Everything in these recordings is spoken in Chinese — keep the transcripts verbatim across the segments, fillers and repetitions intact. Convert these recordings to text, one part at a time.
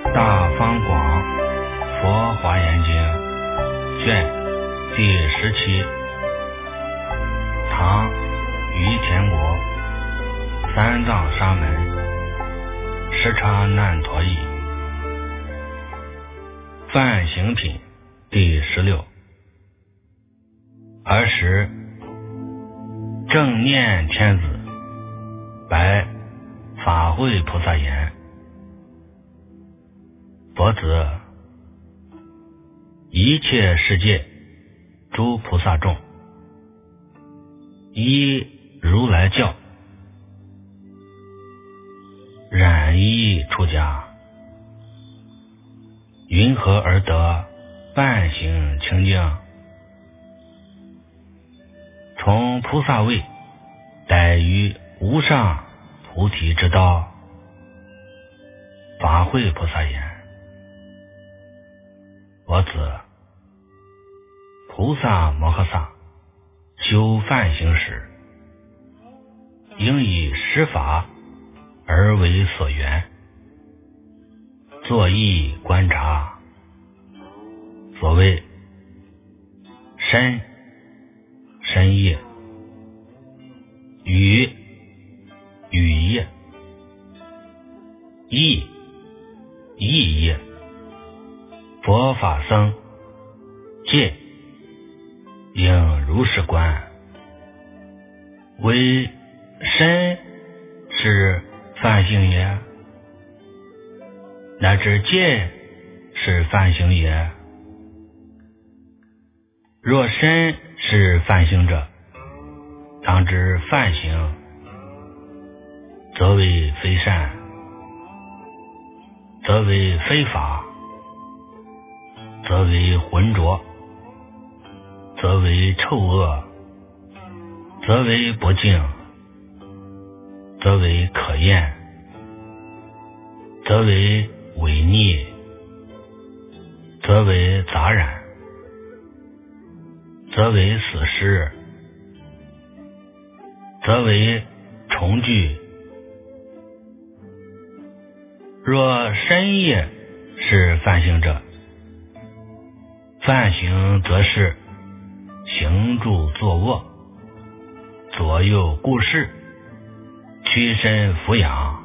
大方广佛华严经卷第十七，唐于田国三藏沙门时叉难陀译，梵行品第十六。儿时正念天子白法会菩萨言：佛子，一切世界诸菩萨众，依如来教，染衣出家，云何而得半行清净？从菩萨位逮于无上菩提之道。法会菩萨言：我子，菩萨摩诃萨修梵行时，应以十法而为所缘，作意观察。所谓身身业，语语业，意意业，佛法僧戒应如是观。为身是梵行也，乃至戒是梵行也。若身是梵行者，当知梵行则为非善，则为非法，则为浑浊，则为臭恶，则为不净，则为可厌，则为违逆，则为杂染，则为死尸，则为重聚。若身业是梵行者，梵行则是行住坐卧，左右顾视，屈身俯仰。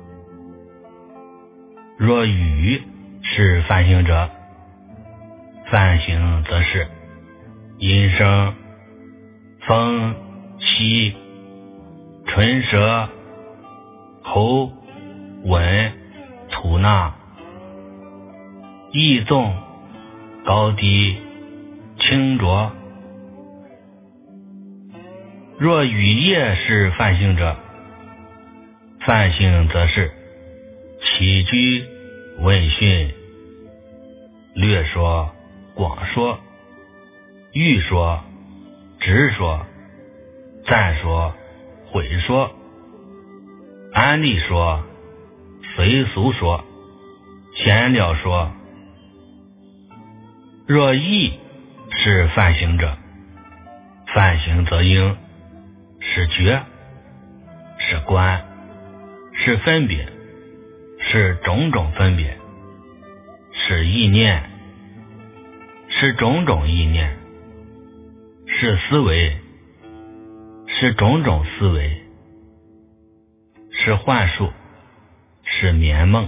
若语是梵行者，梵行则是音声、风、息、唇舌、喉、吻、吐纳、意纵、高低、清浊。若语业是梵行者，梵行则是起居、问讯、略说、广说、欲说、直说、赞说、毁说、安利说、随俗说、闲聊说。若意是梵行者，梵行则应是觉，是观，是分别，是种种分别，是意念，是种种意念，是思维，是种种思维，是幻术，是眠梦。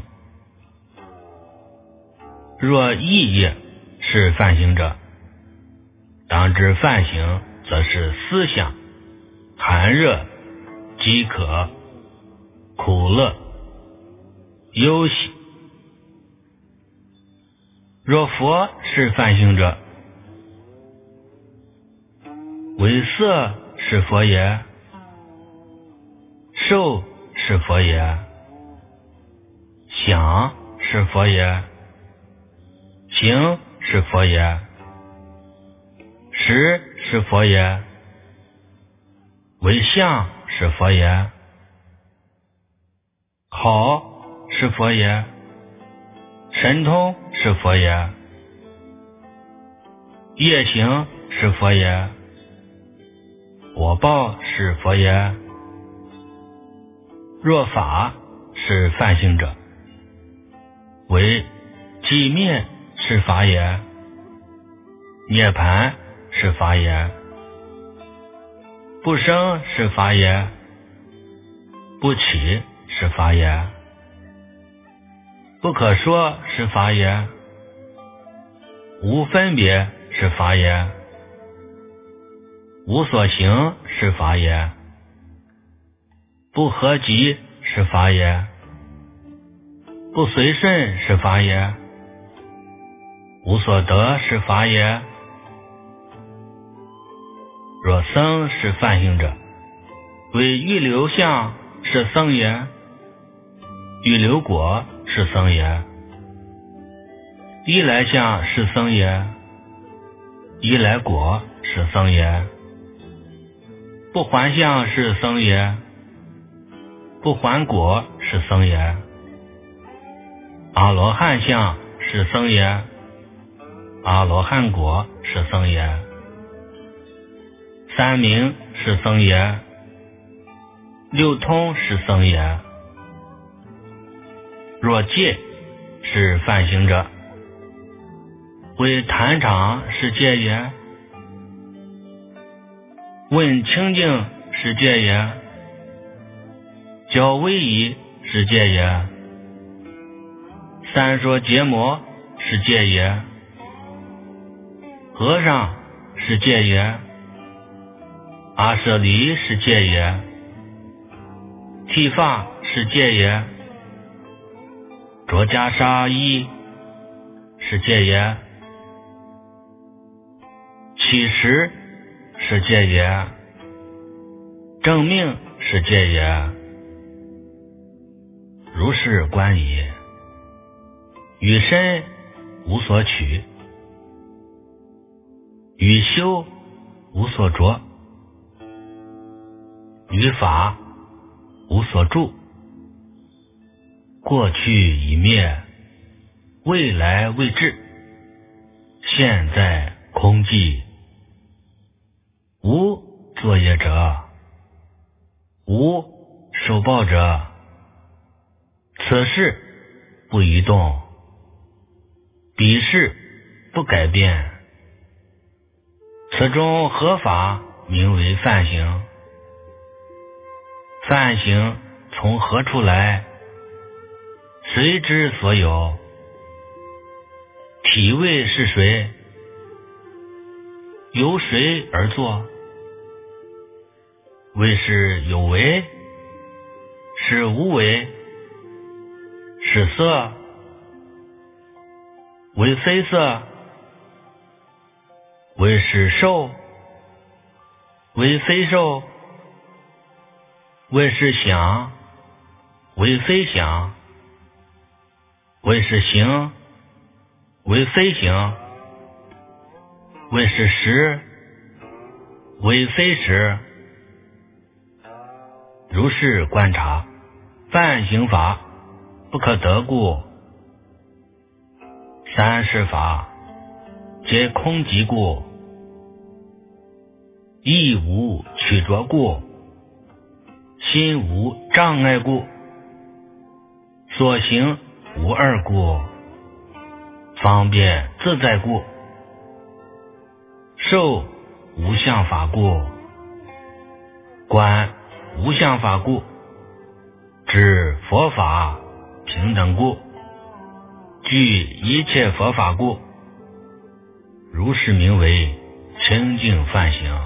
若意业是梵行者，当知梵行则是思想、寒热、饥渴、苦乐、忧喜。若佛是梵行者，为色是佛也，受是佛也，想是佛也，行是佛也，识是佛也，为相是佛也，好是佛也，神通是佛也，业行是佛也，果报是佛也。若法是梵行者， 毁寂灭是法也，涅槃是法也，不生是法也，不起是法也，不可说是法也，无分别是法也，无所行是法也，不合集是法也，不随顺是法也，无所得是法也。若僧是梵行者，为欲流相是僧也，欲流果是僧也，依来相是僧也，依来果是僧也，不还相是僧也，不还果是僧也，阿罗汉相是僧也，阿罗汉果是僧也，三明是僧也，六通是僧也。若戒是梵行者，为坛场是戒也，问清净是戒也，教威仪是戒也，三说结魔是戒也，和尚是戒也，阿舍离是戒也，剃发是戒也，着袈裟衣是戒也，乞食是戒也，正命是戒也。如是观矣，与身无所取，与修无所着，与法无所住，过去已灭，未来未至，现在空寂，无作业者，无受报者，此事不移动，彼事不改变，此中何法名为梵行？梵行从何处来？谁之所有？体味是谁？由谁而作？谓是有为？是无为？是色？为非色？为是受？为非受？为是想？为非想？为是行？为非行？为是识？为非识？如是观察，梵行法不可得故，三世法皆空寂故，亦无取着故，心无障碍故，所行无二故，方便自在故，受无相法故，观无相法故，知佛法平等故，具一切佛法故，如是名为清净梵行。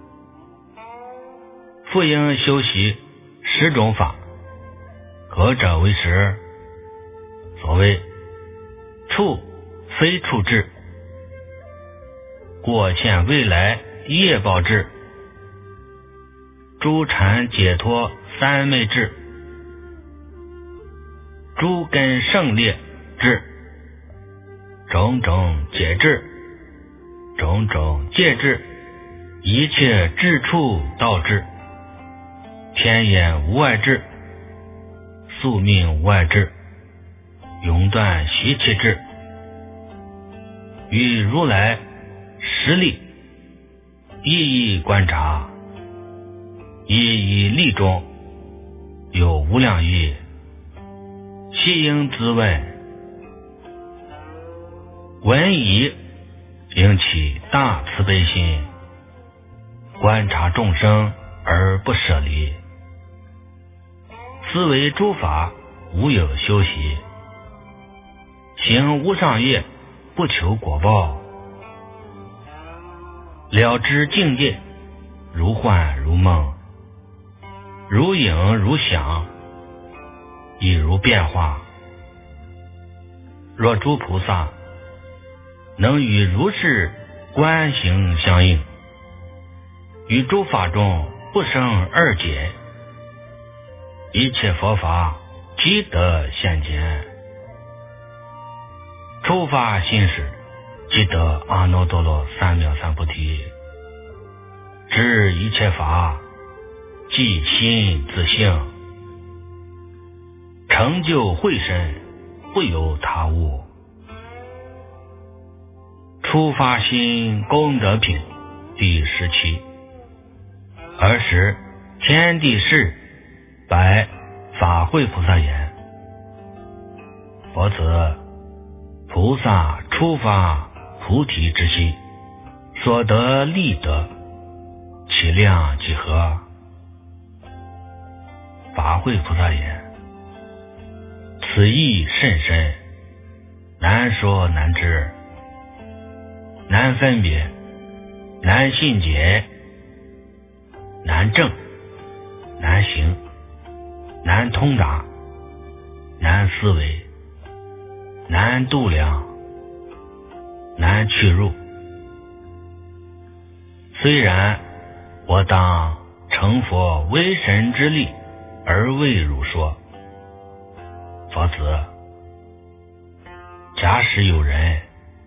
复应修习十种法，何者为十？所谓处非处智，过欠未来业报智，诸禅解脱三昧智，诸根胜劣智，种种解智，种种戒智，一切智处道智，天眼无碍智，宿命无碍智，永断习气智，与如来实力一一观察，一一力中有无量义，悉应自外， 闻已应起大慈悲心，观察众生而不舍离，思维诸法无有修习，行无上业不求果报，了知境界如幻如梦，如影如响，亦如变化。若诸菩萨能与如是观行相应，于诸法中不生二解，一切佛法即得现前，初发心时即得阿耨多罗三藐三菩提，知一切法即心自性，成就慧身不由他物。初发心功德品第十七。尔时天地士白法会菩萨言：佛子，菩萨初发菩提之心，所得利德，其量几何？法会菩萨言：此意甚深，难说难知，难分别，难信解，难证，难行，难通达，难思维，难度量，难去入。虽然我当成佛为神之力而为汝说。佛子，假使有人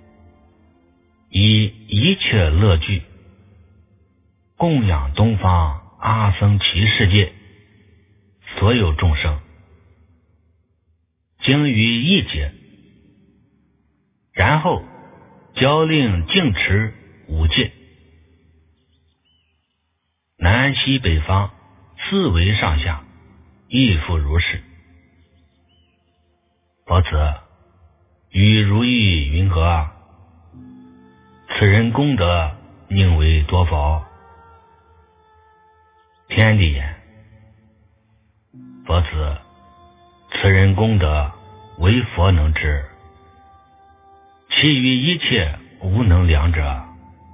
以一切乐具供养东方阿僧祇世界所有众生，经于一劫，然后教令净持五戒，南西北方四维上下亦复如是。佛子，与如意云何？此人功德宁为多否？天帝言：佛子，此人功德为佛能知，其余一切无能量者。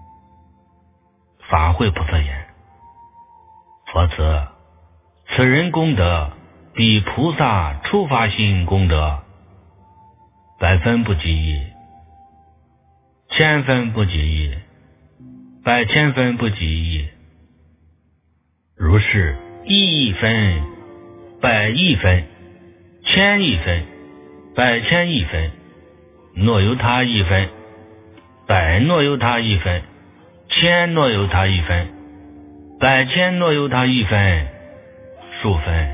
法会菩萨言：佛子，此人功德比菩萨初发心功德百分不及一，千分不及一，百千分不及一。如是一亿分，百亿分，千亿分，百千亿分，若有他一分，百若有他一分，千若有他一分，百千若有他一分，数分，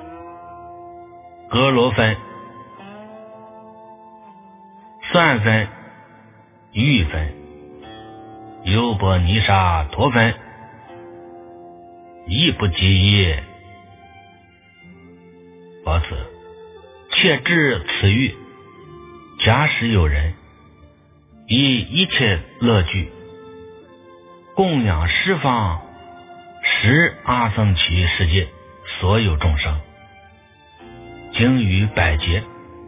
格罗分，算分，玉分，优波尼沙陀分，亦不及一。佛子，切知此欲，假使有人以一切乐具供养十方十阿僧祇世界所有众生，经于百劫，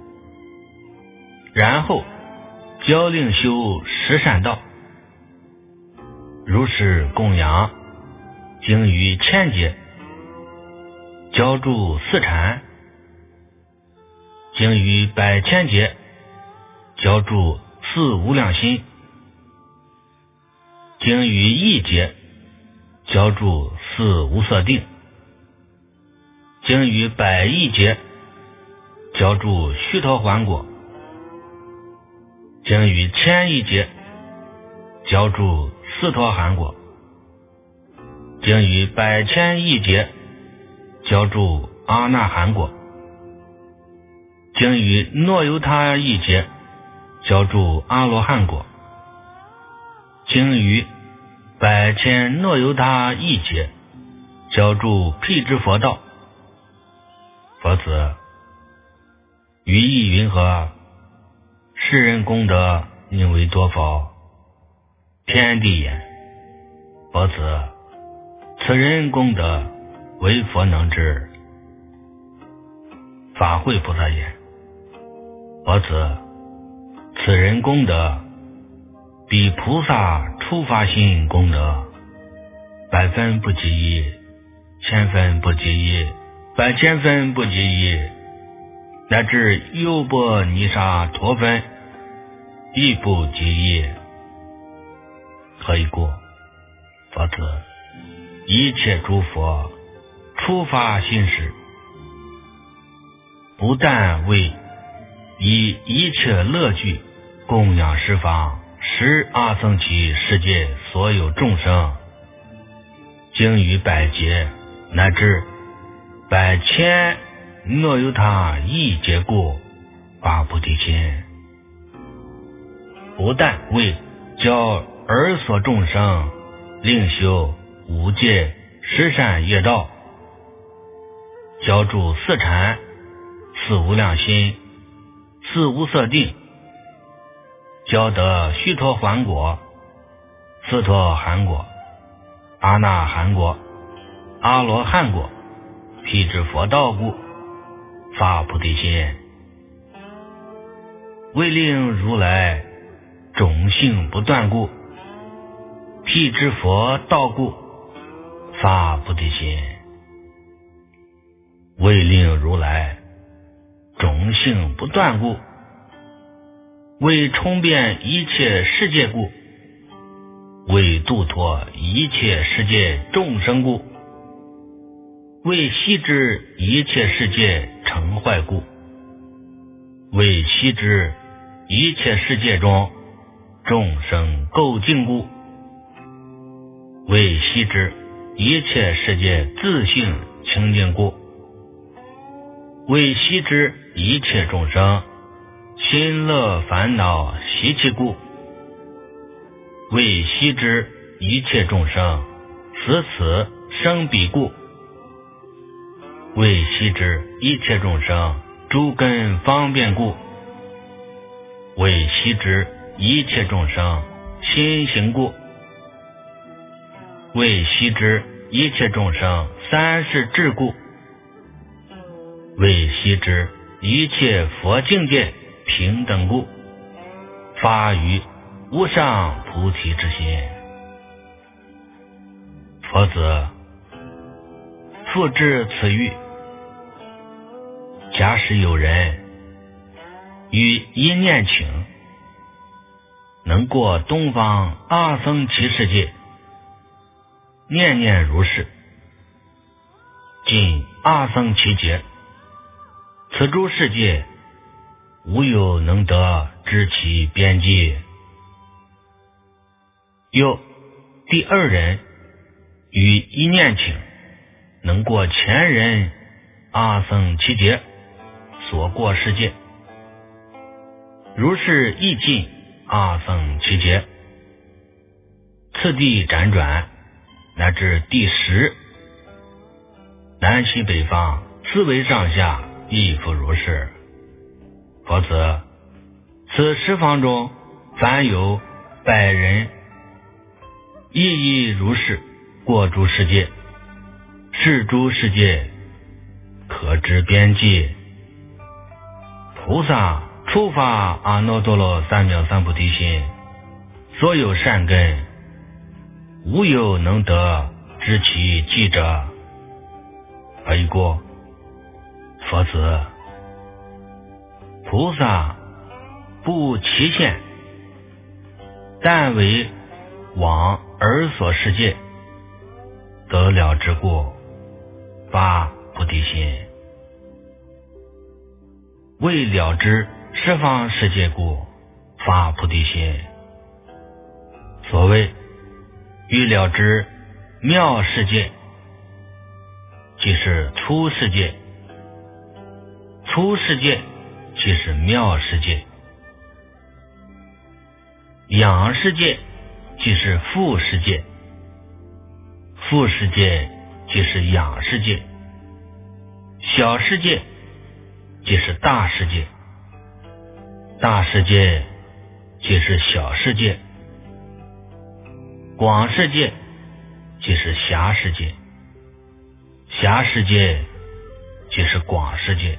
然后教令修十善道，如是供养，经于千劫，教住四禅，经于百千劫，教住四无量心，经于亿劫，教住四无色定，经于百亿劫，教住须陀洹果，经于千亿劫，教住斯陀含果，经于百千亿劫，教住阿那含果，经于诺由他亿劫，教住阿罗汉果，经于百千诺由他亿劫，教住辟支佛道。佛子，于意云何？世人功德宁为多否？天地也。佛子，此人功德为佛能知，法会菩萨言。佛子，此人功德比菩萨初发心功德百分不及一，千分不及一，百千分不及一，乃至优波尼沙陀分亦不及一。何以故？佛子，一切诸佛初发心时，不但为以一切乐具供养十方十阿僧祇世界所有众生，经于百劫乃至百千，若有他一劫故发菩提心，不但为教尔所众生令修五戒十善业道，教住四禅四无量心四无色定，教得须陀洹果斯陀含果阿那含果阿罗汉果辟支佛道故发菩提心，为令如来种性不断故辟支佛道故发菩提心，为令如来种性不断故，为冲遍一切世界故，为度脱一切世界众生故，为悉知一切世界成坏故，为悉知一切世界中众生垢净故，为悉知一切世界自性清净故，为悉知一切众生心乐烦恼习气故，为悉知一切众生死死生彼故，为悉知一切众生诸根方便故，为悉知一切众生心行故，为悉知一切众生三世智故，为悉知一切佛境界平等故，发于无上菩提之心。佛子，复至此欲，假使有人于一念请，能过东方阿僧祇世界，念念如是，尽阿僧祇劫，此诸世界无有能得知其边际。又第二人于一念请，能过前人阿僧祇劫所过世界，如是亦尽阿僧祇劫，次第辗转乃至第十，南西北方四维上下亦复如是。佛子，此十方中凡有百人亦亦如是过诸世界，是诸世界可知边际。菩萨初发阿耨多罗三藐三菩提心，所有善根无有能得知其迹者。何以故？佛子，菩萨不期限，但为往尔所世界得了之故发菩提心，为了知十方世界故发菩提心。所谓欲了知妙世界，即是粗世界，粗世界即是妙世界，养世界即是富世界，富世界即是养世界，小世界即是大世界，大世界即是小世界，广世界即是狭世界，狭世界即是广世界，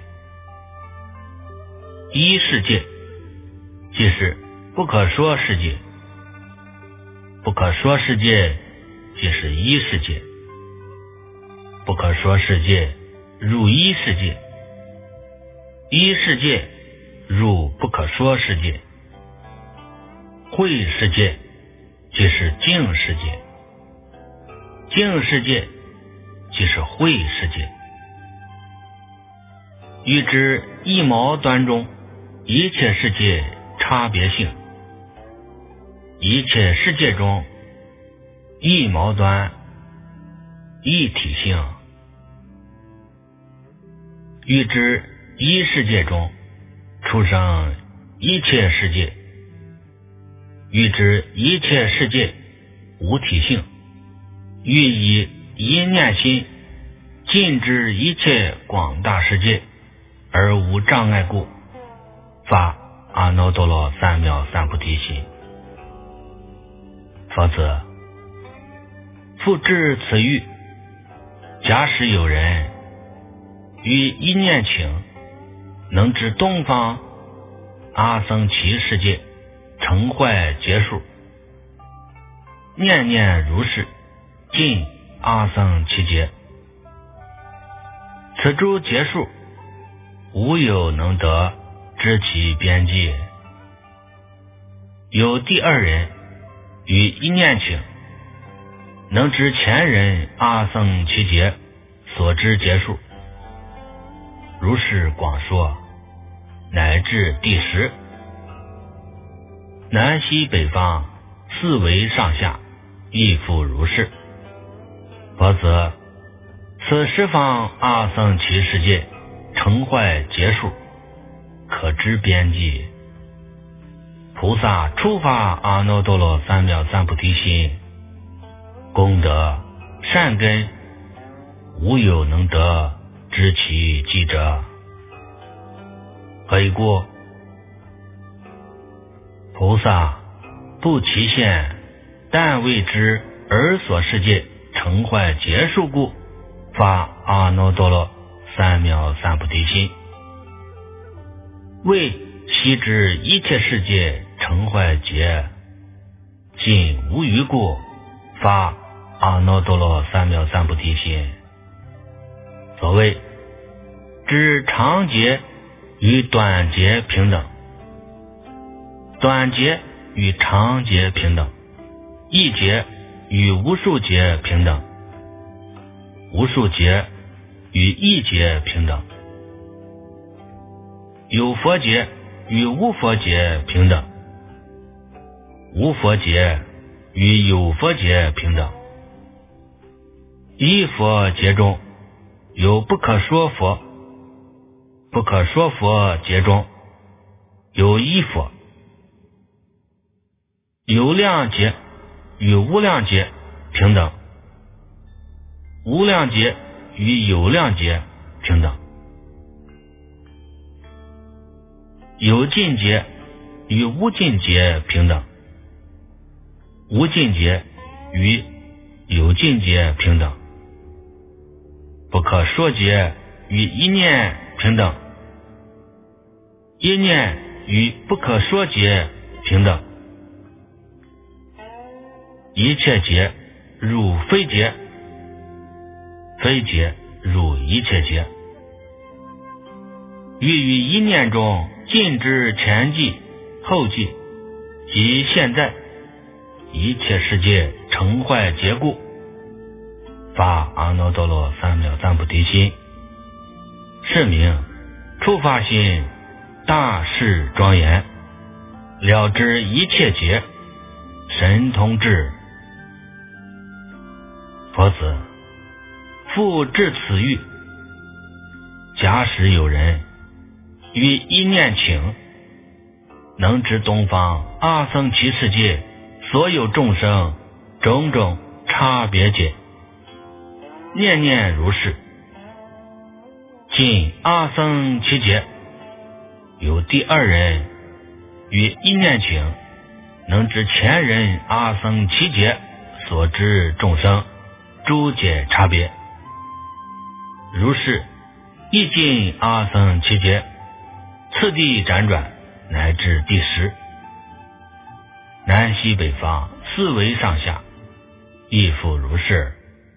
一世界即是不可说世界，不可说世界即是一世界，不可说世界入一世界，一世界入不可说世界，慧世界即是净世界，净世界即是慧世界。欲知一毛端中一切世界差别性，一切世界中一毛端一体性。欲知一世界中出生一切世界，欲知一切世界无体性，欲以一念心尽知一切广大世界而无障碍故，发阿耨多罗三藐三菩提心。否则复至此欲，假使有人于一念请能知东方阿僧祇世界成坏结束，念念如是尽阿僧祇劫，此诸结束无有能得知其边际。有第二人于一念请能知前人阿僧祇劫所知结束，如是广说，乃至第十，南西北方四维上下亦复如是。否则此十方阿僧祇世界成坏结束，可知边际。菩萨初发阿耨多罗三藐三菩提心，功德善根无有能得知其迹者。何以故？菩萨不期限，但为知而所世界成坏结束故，发阿耨多罗三藐三菩提心。为悉知一切世界成坏劫尽无余故，发阿耨多罗三藐三菩提心。所谓知长劫与短劫平等，短劫与长劫平等，一劫与无数劫平等，无数劫与一劫平等，有佛劫与无佛劫平等，无佛劫与有佛劫平等。一佛劫中有不可说佛，不可说佛劫中有一佛。有量劫与无量劫平等，无量劫与有量劫平等。有尽劫与无尽劫平等，无尽劫与有尽劫平等。不可说劫与一念平等，一念与不可说劫平等。一切劫入非劫，非劫入一切劫。欲于一念中尽知前际、后际及现在一切世界成坏劫故，发阿耨多罗三藐三菩提心。是名初发心大事庄严，了知一切劫，神通智。佛子，复至此欲，假使有人于一念请能知东方阿僧祇世界所有众生种种差别解，念念如是，尽阿僧祇劫。有第二人于一念请能知前人阿僧祇劫所知众生诸界差别。如是一尽阿僧祇劫，次第辗转乃至第十，南西北方四维上下亦复如是。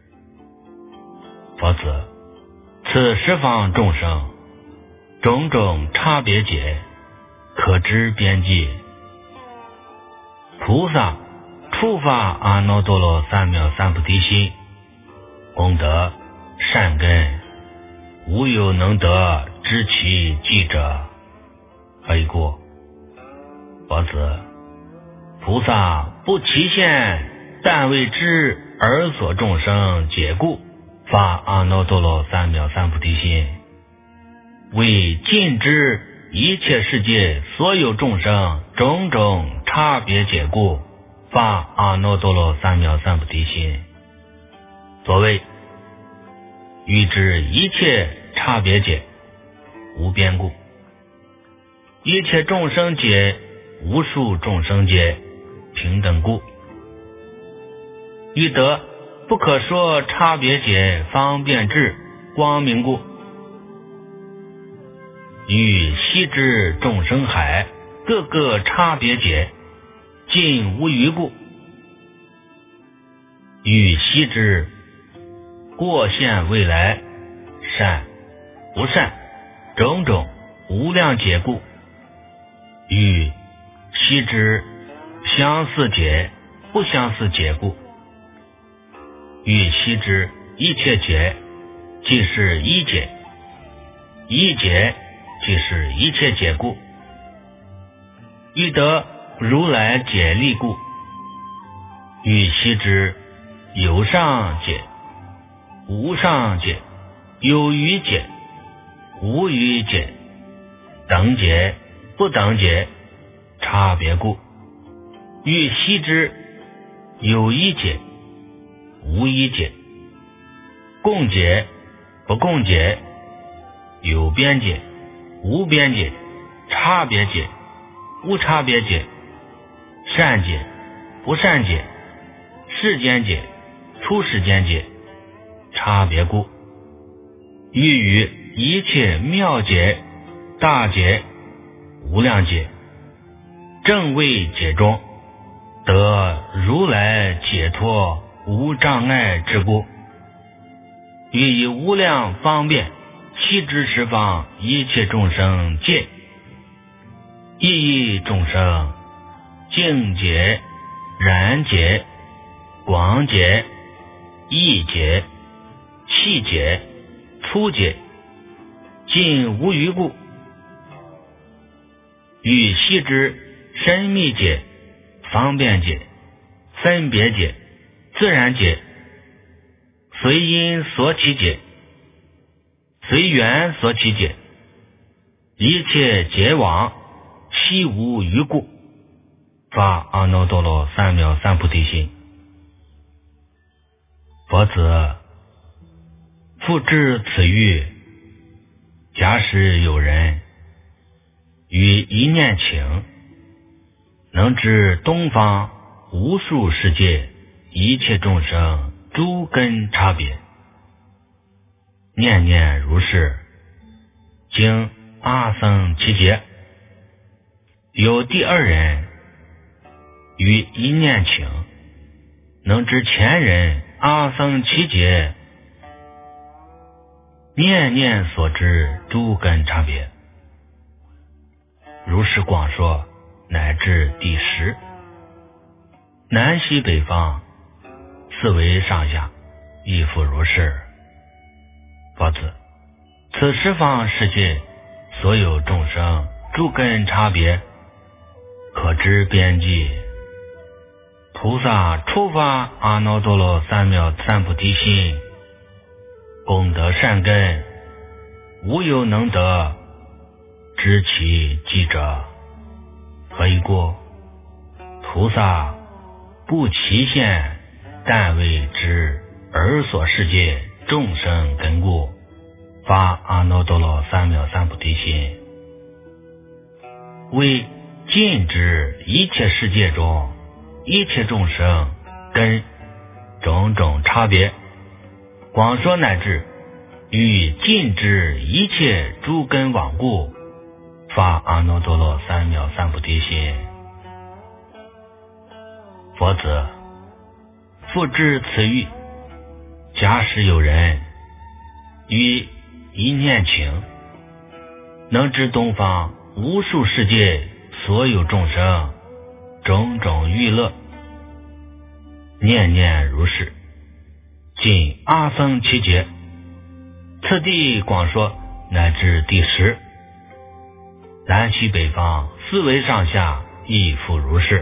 佛子，此十方众生种种差别解，可知边际。菩萨触发阿耨多罗三藐三菩提心，功德善根，无有能得知其迹者。何以故？佛子，菩萨不期限，但为知而所众生解故，发阿耨多罗三藐三菩提心，为尽知一切世界所有众生种种差别解故，发阿耨多罗三藐三菩提心。所谓欲知一切差别解，无边故；一切众生解，无数众生解，平等故；欲得不可说差别解，方便智，光明故；欲悉知众生海，各个差别解，尽无余故；欲悉知过现未来，善不善，种种无量解故；欲悉知相似解不相似解故；欲悉知一切解即是一解，一解即是一切解故；欲得如来解力故；欲悉知有上解无上解，有余解无余解，等解不等解，差别故；欲悉知有一解无一解，共解不共解，有边解无边解，差别解无差别解，善解不善解，世间解出世间解，差别故；欲于一切妙解大解无量解正位解中，得如来解脱无障碍之故；欲以无量方便悉知十方一切众生界，一一众生净解染解广解意解气解粗解，尽无余故；欲悉知深密解方便解分别解自然解随因所起解随缘所起解，一切解网悉无余故，发阿耨多罗三藐三菩提心。佛子，复至此欲，假使有人于一念请，能知东方无数世界一切众生诸根差别，念念如是，经阿僧祇劫。有第二人于一念请，能知前人阿僧祇劫念念所知诸根差别，如是广说，乃至第十，南西北方四维上下亦复如是。佛子，此十方世界所有众生诸根差别，可知边际。菩萨触发阿耨多罗三藐三菩提心，功德善根，无有能得知其迹者。何以故？菩萨不期限，但为知而所世界众生根故，发阿耨多罗三藐三菩提心，为尽知一切世界中一切众生根种种差别，广说乃至于尽知一切诸根网故，发阿耨多罗三藐三菩提心。佛子，复至此欲，假使有人于一念请，能知东方无数世界所有众生种种欲乐，念念如是，尽阿僧祇劫，次第广说乃至第十，南西北方四维上下亦复如是。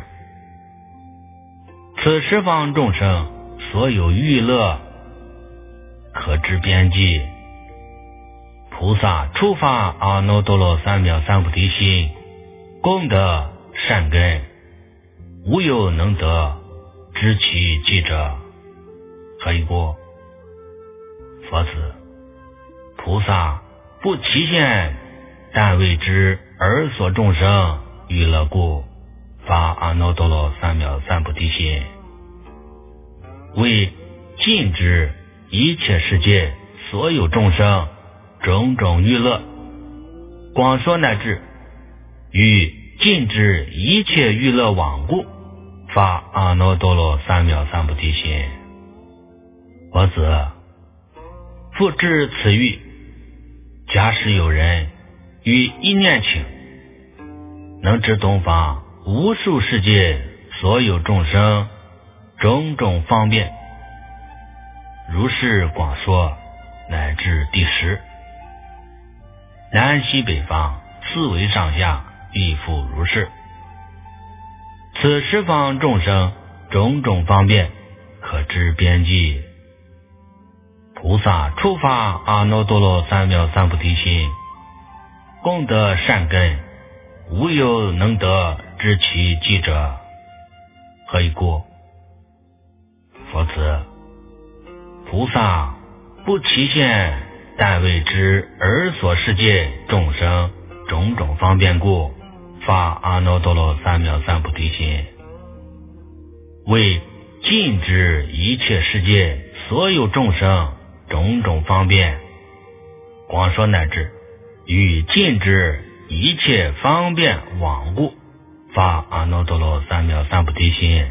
此十方众生所有欲乐，可知边际。菩萨初发阿耨多罗三藐三菩提心，功德善根，无有能得知其迹者，何以故？佛子，菩萨不期限，但为之而所众生欲乐故，发阿耨多罗三藐三菩提心，为尽知一切世界所有众生种种欲乐，广说乃至于尽知一切欲乐网故，发阿耨多罗三藐三菩提心。佛子，复至此欲，假使有人于一念请，能知东方无数世界所有众生种种方便，如是广说乃至第十，南西北方四维上下亦复如是。此十方众生种种方便，可知边际。菩萨初发阿耨多罗三藐三菩提心，功德善根，无有能得知其迹者，何以故？佛子，菩萨不期限，但为之而所世界众生种种方便故，发阿耨多罗三藐三菩提心，为尽知一切世界所有众生种种方便，广说乃至于尽知一切方便网故，发阿耨多罗三藐三菩提心。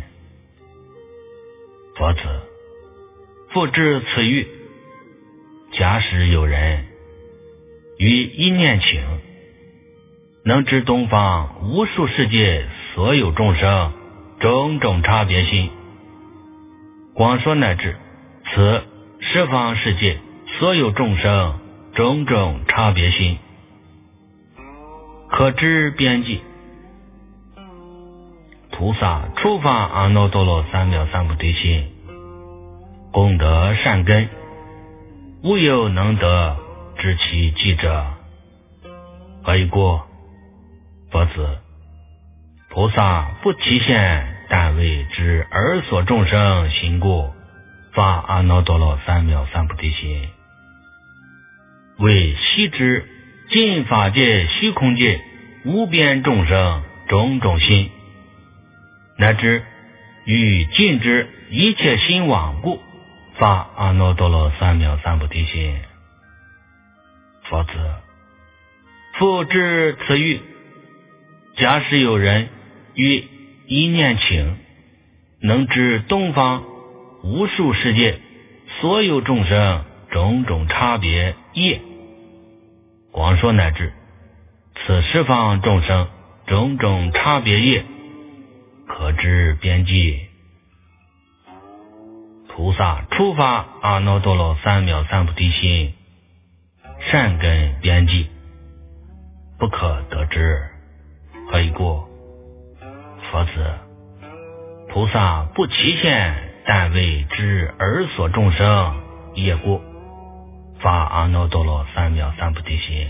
佛子，复至此欲，假使有人于一念请，能知东方无数世界所有众生种种差别心，广说乃至此十方世界所有众生种种差别心，可知边际。菩萨初发阿耨多罗三藐三菩提心，功德善根，无有能得知其迹者，何以故？佛子，菩萨不期限，但为之而所众生行故，发阿耨多罗三藐三菩提心，为悉知尽法界虚空界无边众生种种心，乃至于尽知一切心网故，发阿耨多罗三藐三菩提心。佛子，复至此欲，假使有人于一念请，能知东方无数世界所有众生种种差别业，广说乃至此十方众生种种差别业，可知边际。菩萨初发阿耨多罗三藐三菩提心，善根边际，不可得知，何以故？佛子，菩萨不期限，但为之而所众生业故，发阿耨多罗三藐三菩提心，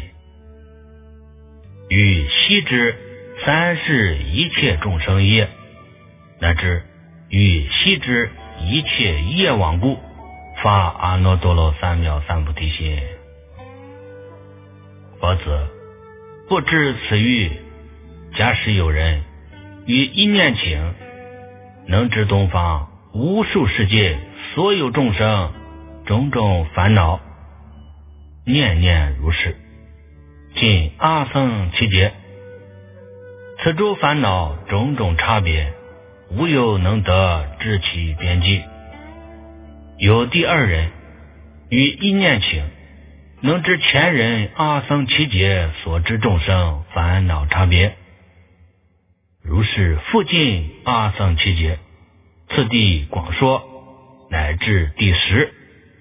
于悉知三世一切众生业，乃至于悉知一切业网故，发阿耨多罗三藐三菩提心。佛子，不知此欲， 假使有人于一念顷，能知东方无数世界所有众生种种烦恼，念念如是，尽阿僧祇劫，此诸烦恼种种差别，无有能得知其边际。有第二人于一念顷，能知前人阿僧祇劫所知众生烦恼差别，如是复尽阿僧祇劫，次第广说，乃至第十。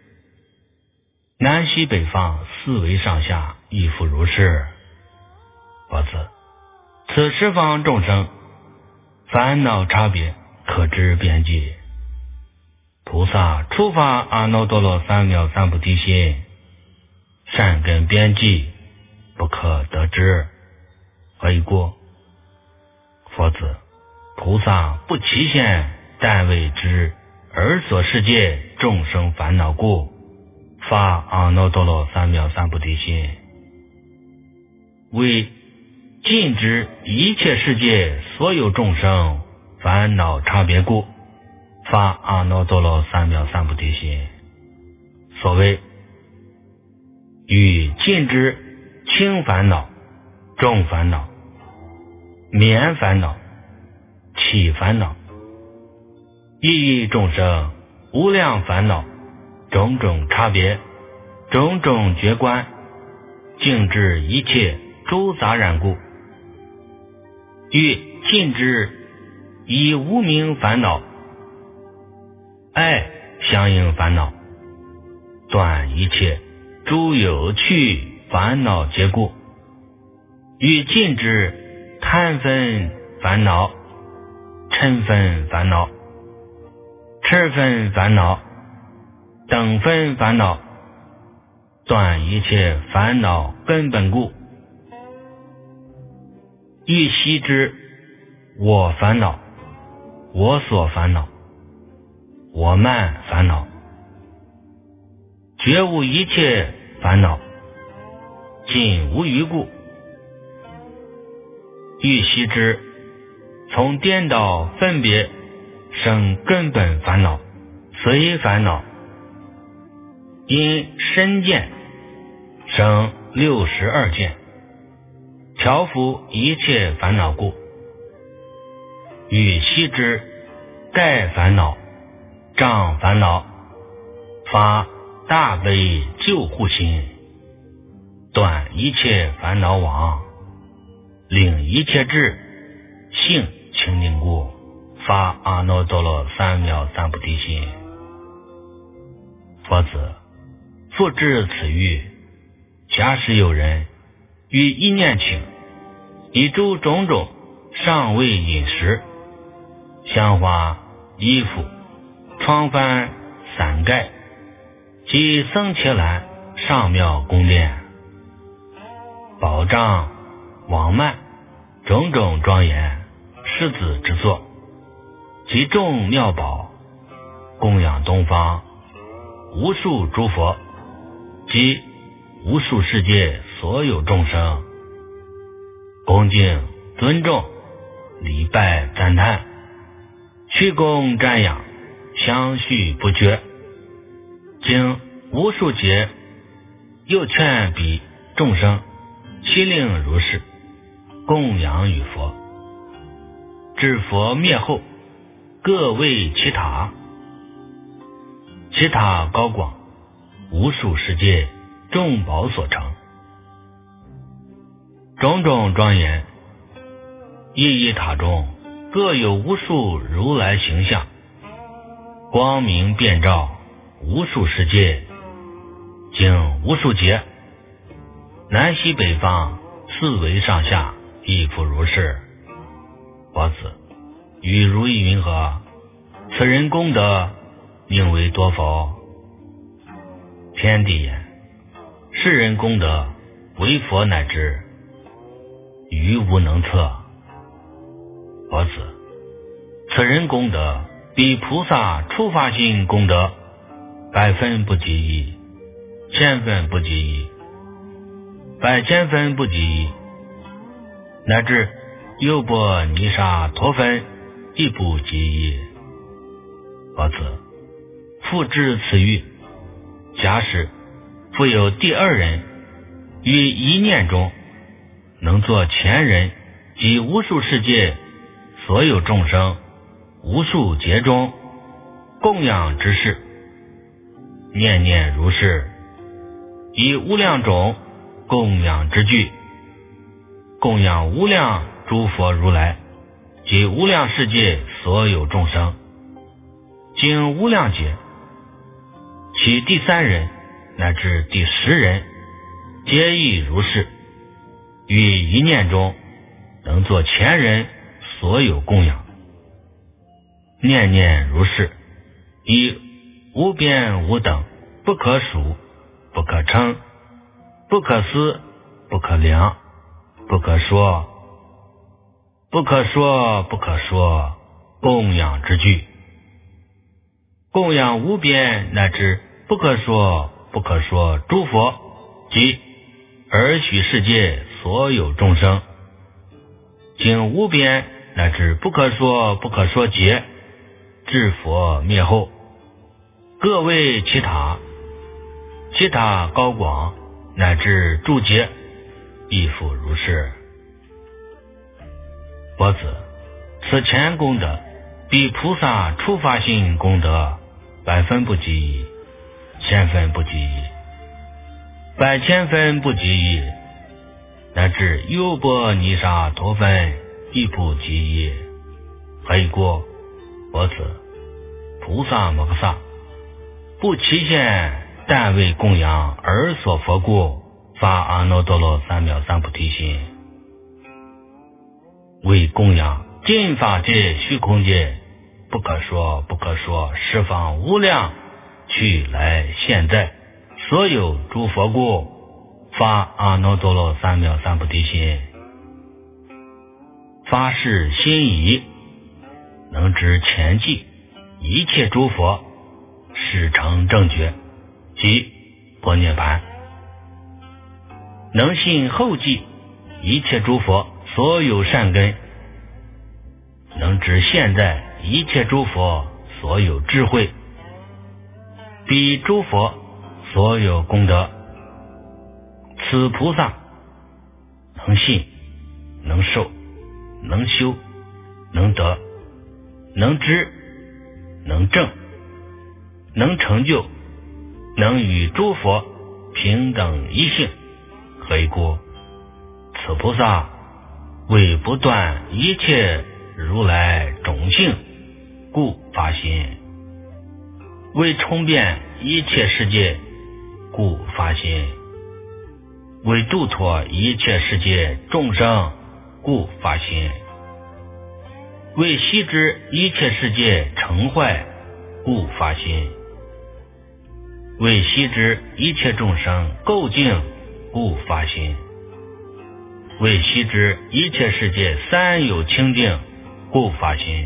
南西北方四维上下亦复如是。佛子，此十方众生烦恼差别可知边际。菩萨初发阿耨多罗三藐三菩提心，善根边际不可得知。何以故？佛子，菩萨不期限但为知而所世界众生烦恼故，发阿耨多罗三藐三菩提心，为尽知一切世界所有众生烦恼差别故，发阿耨多罗三藐三菩提心。所谓与尽知轻烦恼、重烦恼、免烦恼、起烦恼，一一众生无量烦恼种种差别，种种觉观，净知一切诸杂染故，欲尽知以无明烦恼、爱相应烦恼，断一切诸有趣烦恼结故，欲尽知贪分烦恼、嗔分烦恼、痴分烦恼、等分烦恼，断一切烦恼根本故，欲悉知我烦恼、我所烦恼、我慢烦恼，觉悟一切烦恼尽无余故，欲悉知从颠倒分别生根本烦恼、随烦恼，因身见生六十二见，调伏一切烦恼故，欲悉知盖烦恼、障烦恼，发大悲救护心，断一切烦恼网，令一切智性清净故，发阿耨多罗三藐三菩提心。佛子，复至此欲，假使有人于一念顷，以诸种种尚未饮食、香花、衣服、床幡、伞盖及僧伽蓝上妙宫殿、宝帐、网幔种种庄严狮子之作，及众妙宝，供养东方无数诸佛及无数世界所有众生，恭敬尊重礼拜赞叹，屈躬瞻仰，相续不绝，经无数劫，又劝彼众生悉令如是，供养与佛。至佛灭后，各为其塔，其塔高广，无数世界众宝所成，种种庄严，一一塔中各有无数如来形象，光明遍照无数世界，经无数劫，南西北方四维上下亦复如是。佛子，与如意云何？此人功德宁为多否？天地言，世人功德为佛乃知，余无能测。佛子，此人功德比菩萨初发心功德百分不及一，千分不及一，百千分不及一，乃至优波尼沙陀分，亦不及矣。佛子，复至此语，假使复有第二人于一念中能作前人及无数世界所有众生无数劫中供养之事，念念如是，以无量种供养之具，供养无量诸佛如来及无量世界所有众生，经无量劫，其第三人乃至第十人皆亦如是，于一念中能作前人所有供养，念念如是，以无边无等，不可数，不可称，不可思，不可量，不可说，不可说，不可说供养之具，供养无边乃至不可说不可说诸佛及尔许世界所有众生，经无边乃至不可说不可说劫，至佛灭后，各为其他，其他高广乃至诸劫，亦复如是。佛子，此前功德比菩萨初发心功德百分不及矣，千分不及矣，百千分不及矣，乃至优波尼沙陀分亦不及矣。何以故？佛子，菩萨摩诃萨不期限但为供养而所佛故，发阿耨多罗三藐三菩提心，为供养尽法界虚空界不可说不可说十方无量去来现在所有诸佛故，发阿耨多罗三藐三菩提心，发誓心仪，能知前际一切诸佛始成正觉即般涅槃，能信后继一切诸佛所有善根，能知现在一切诸佛所有智慧，彼诸佛所有功德，此菩萨能信，能受，能修，能得，能知，能证，能成就，能与诸佛平等一性。何以故？此菩萨为不断一切如来种性故发心，为充遍一切世界故发心，为度脱一切世界众生故发心，为悉知一切世界成坏故发心，为悉知一切众生垢净故发心，为悉知一切世界三有清净故发心，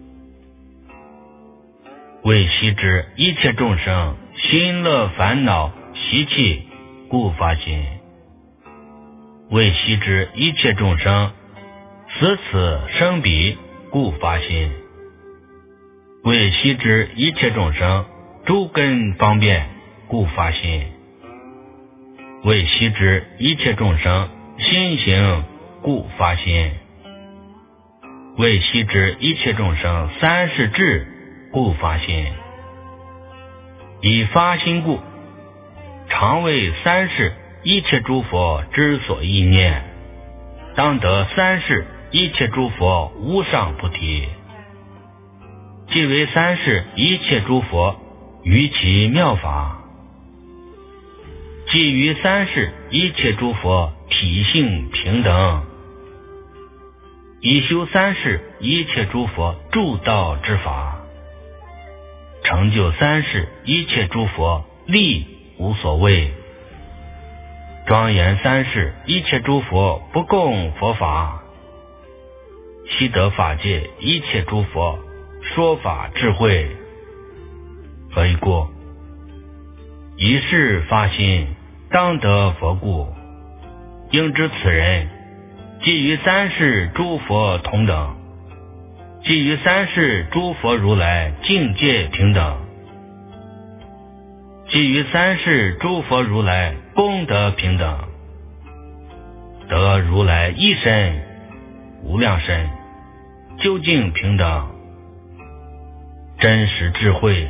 为悉知一切众生心乐烦恼习气故发心，为悉知一切众生死此生彼故发心，为悉知一切众生诸根方便故发心，为悉知一切众生心行故发心，为悉知一切众生三世智故发心。以发心故，常为三世一切诸佛之所意念，当得三世一切诸佛无上菩提。即为三世一切诸佛于其妙法，即于三世一切诸佛体性平等，以修三世一切诸佛助道之法，成就三世一切诸佛力无所谓，庄严三世一切诸佛不共佛法，悉得法界一切诸佛说法智慧。何以故？以是发心当得佛故，应知此人即与三世诸佛同等，即与三世诸佛如来境界平等，即与三世诸佛如来功德平等，得如来一身无量身究竟平等，真实智慧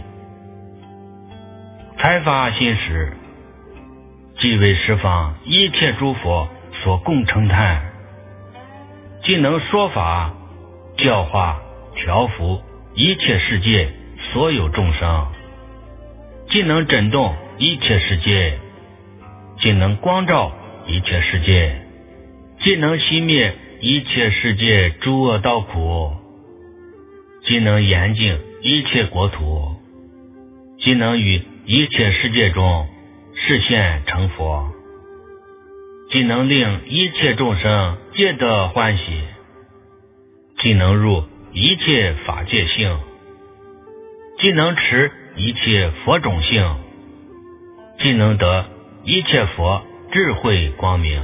开发心识，即为十方一切诸佛所共称叹，既能说法教化调伏一切世界所有众生，既能震动一切世界，既能光照一切世界，既能熄灭一切世界诸恶道苦，既能严净一切国土，既能于一切世界中示现成佛，既能令一切众生皆得欢喜，既能入一切法界性，既能持一切佛种性，既能得一切佛智慧光明。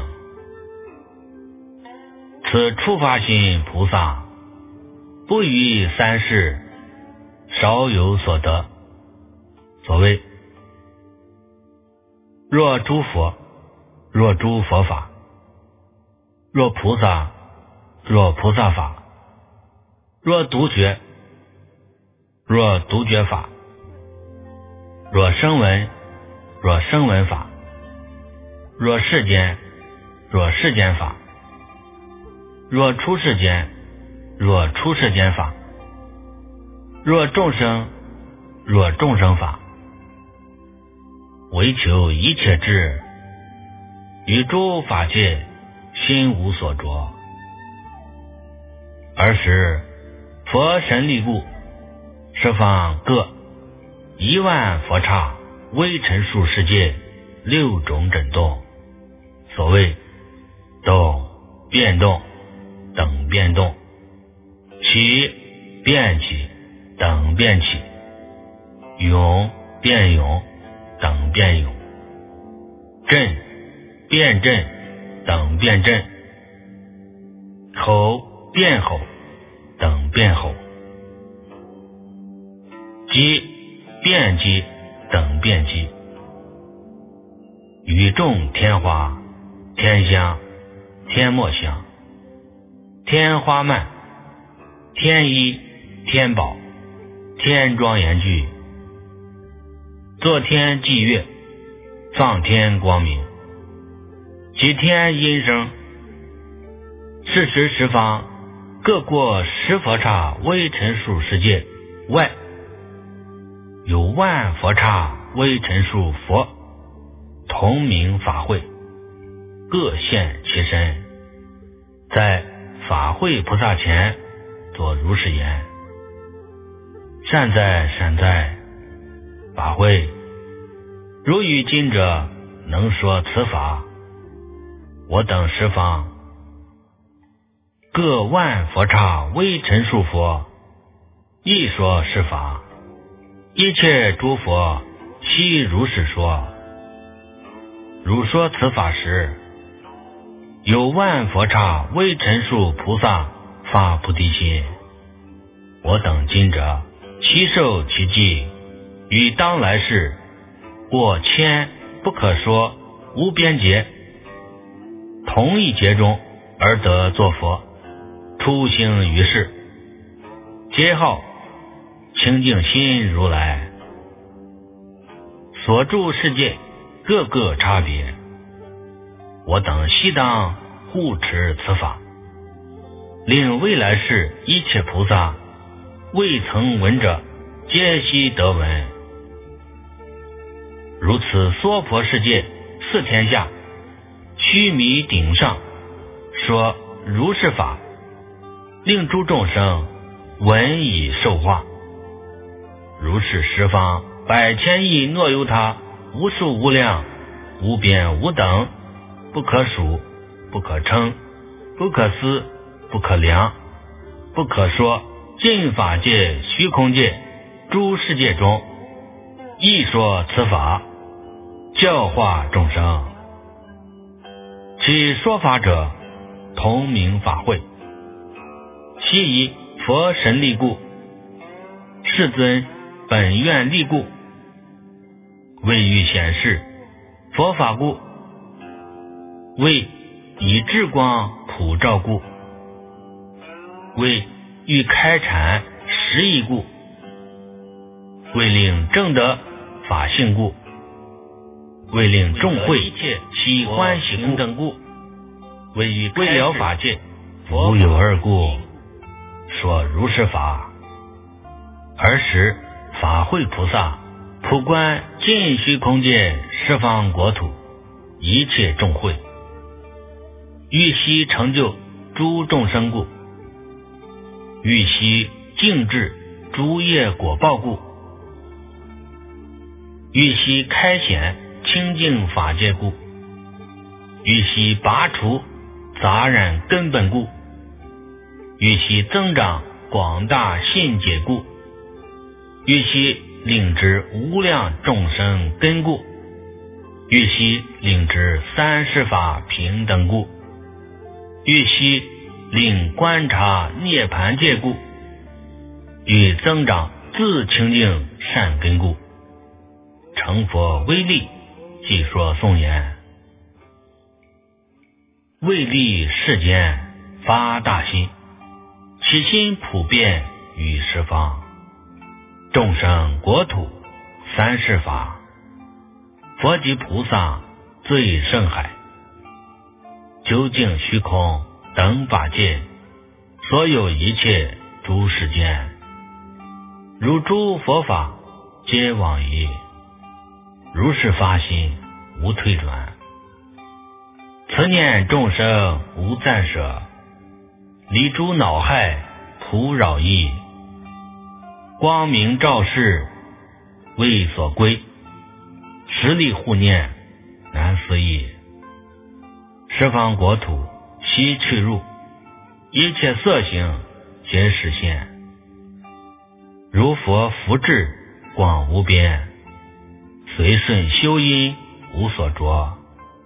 此初发心菩萨，不于三世少有所得。所谓若诸佛，若诸佛法，若菩萨，若菩萨法，若独觉，若独觉法，若声闻，若声闻法，若世间，若世间法，若出世间，若出世间法，若众生，若众生法，唯求一切智，于诸法界心无所着。尔时佛神力故，十方各一万佛刹微尘数世界六种震动。所谓动变动等变动，起变起等变起，涌变涌等变涌，震变震等变震，吼变吼等变吼，击变击等变击，宇众天花天香天墨香天花曼天衣天宝天庄严具，作天祭月，放天光明，其天音声，是时十方各过十佛刹微尘数世界外，有万佛刹微尘数佛同名法会，各现其身，在法会菩萨前作如是言：善哉善哉，法会如与今者能说此法，我等十方各万佛刹微尘数佛亦说是法，一切诸佛悉如是说。如说此法时，有万佛刹微尘数菩萨发菩提心，我等今者悉受其记，于当来世过千不可说无边劫，同一劫中而得作佛，出行于世，皆号清净心如来。所住世界各个差别，我等悉当护持此法，令未来世一切菩萨未曾闻者皆悉得闻。如此娑婆世界四天下须弥顶上说如是法，令诸众生闻以受化。如是十方百千亿若由他无数无量无边无等，不可数不可称不可思不可量不可说尽法界虚空界诸世界中，亦说此法，教化众生。其说法者同名法会。昔以佛神力故，世尊本愿力故，为欲显示佛法故，为以智光普照故，为欲开阐实义故，为令正得法性故，为令众会一切喜欢喜平等故，为欲为了法界无有二故，说如是法。尔时法会菩萨普观尽虚空界十方国土一切众会，欲悉成就诸众生故，欲悉净治诸业果报故，欲悉开显清净法界故，欲悉拔除杂染根本故，欲悉增长广大信解故，欲悉令知无量众生根故，欲悉令知三世法平等故，欲悉令观察涅盘界故，欲增长自清净善根故，成佛威力即说颂言：为利世间发大心，起心普遍于十方，众生国土三世法，佛及菩萨最胜海，究竟虚空等法界，所有一切诸世间，如诸佛法皆往矣。如是发心无退转，此念众生无暂舍，离诸恼害普扰意，光明照世为所归，实力护念难思议。十方国土悉去入，一切色行皆实现，如佛福智广无边，随顺修因无所着，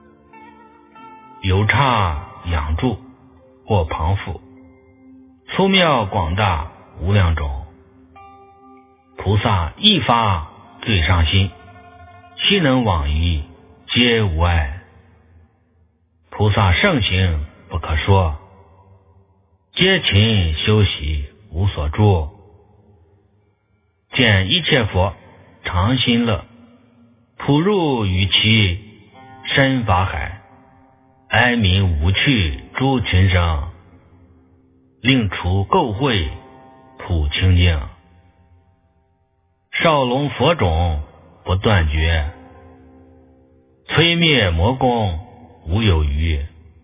有刹养住或旁附，粗妙广大无量种。菩萨一发最上心，悉能往矣，皆无碍。菩萨圣行不可说，皆勤修习无所住。见一切佛常心乐，普入于其身法海，哀悯无趣诸群生，令除垢秽普清净。少龙佛种不断绝，摧灭魔功无有余。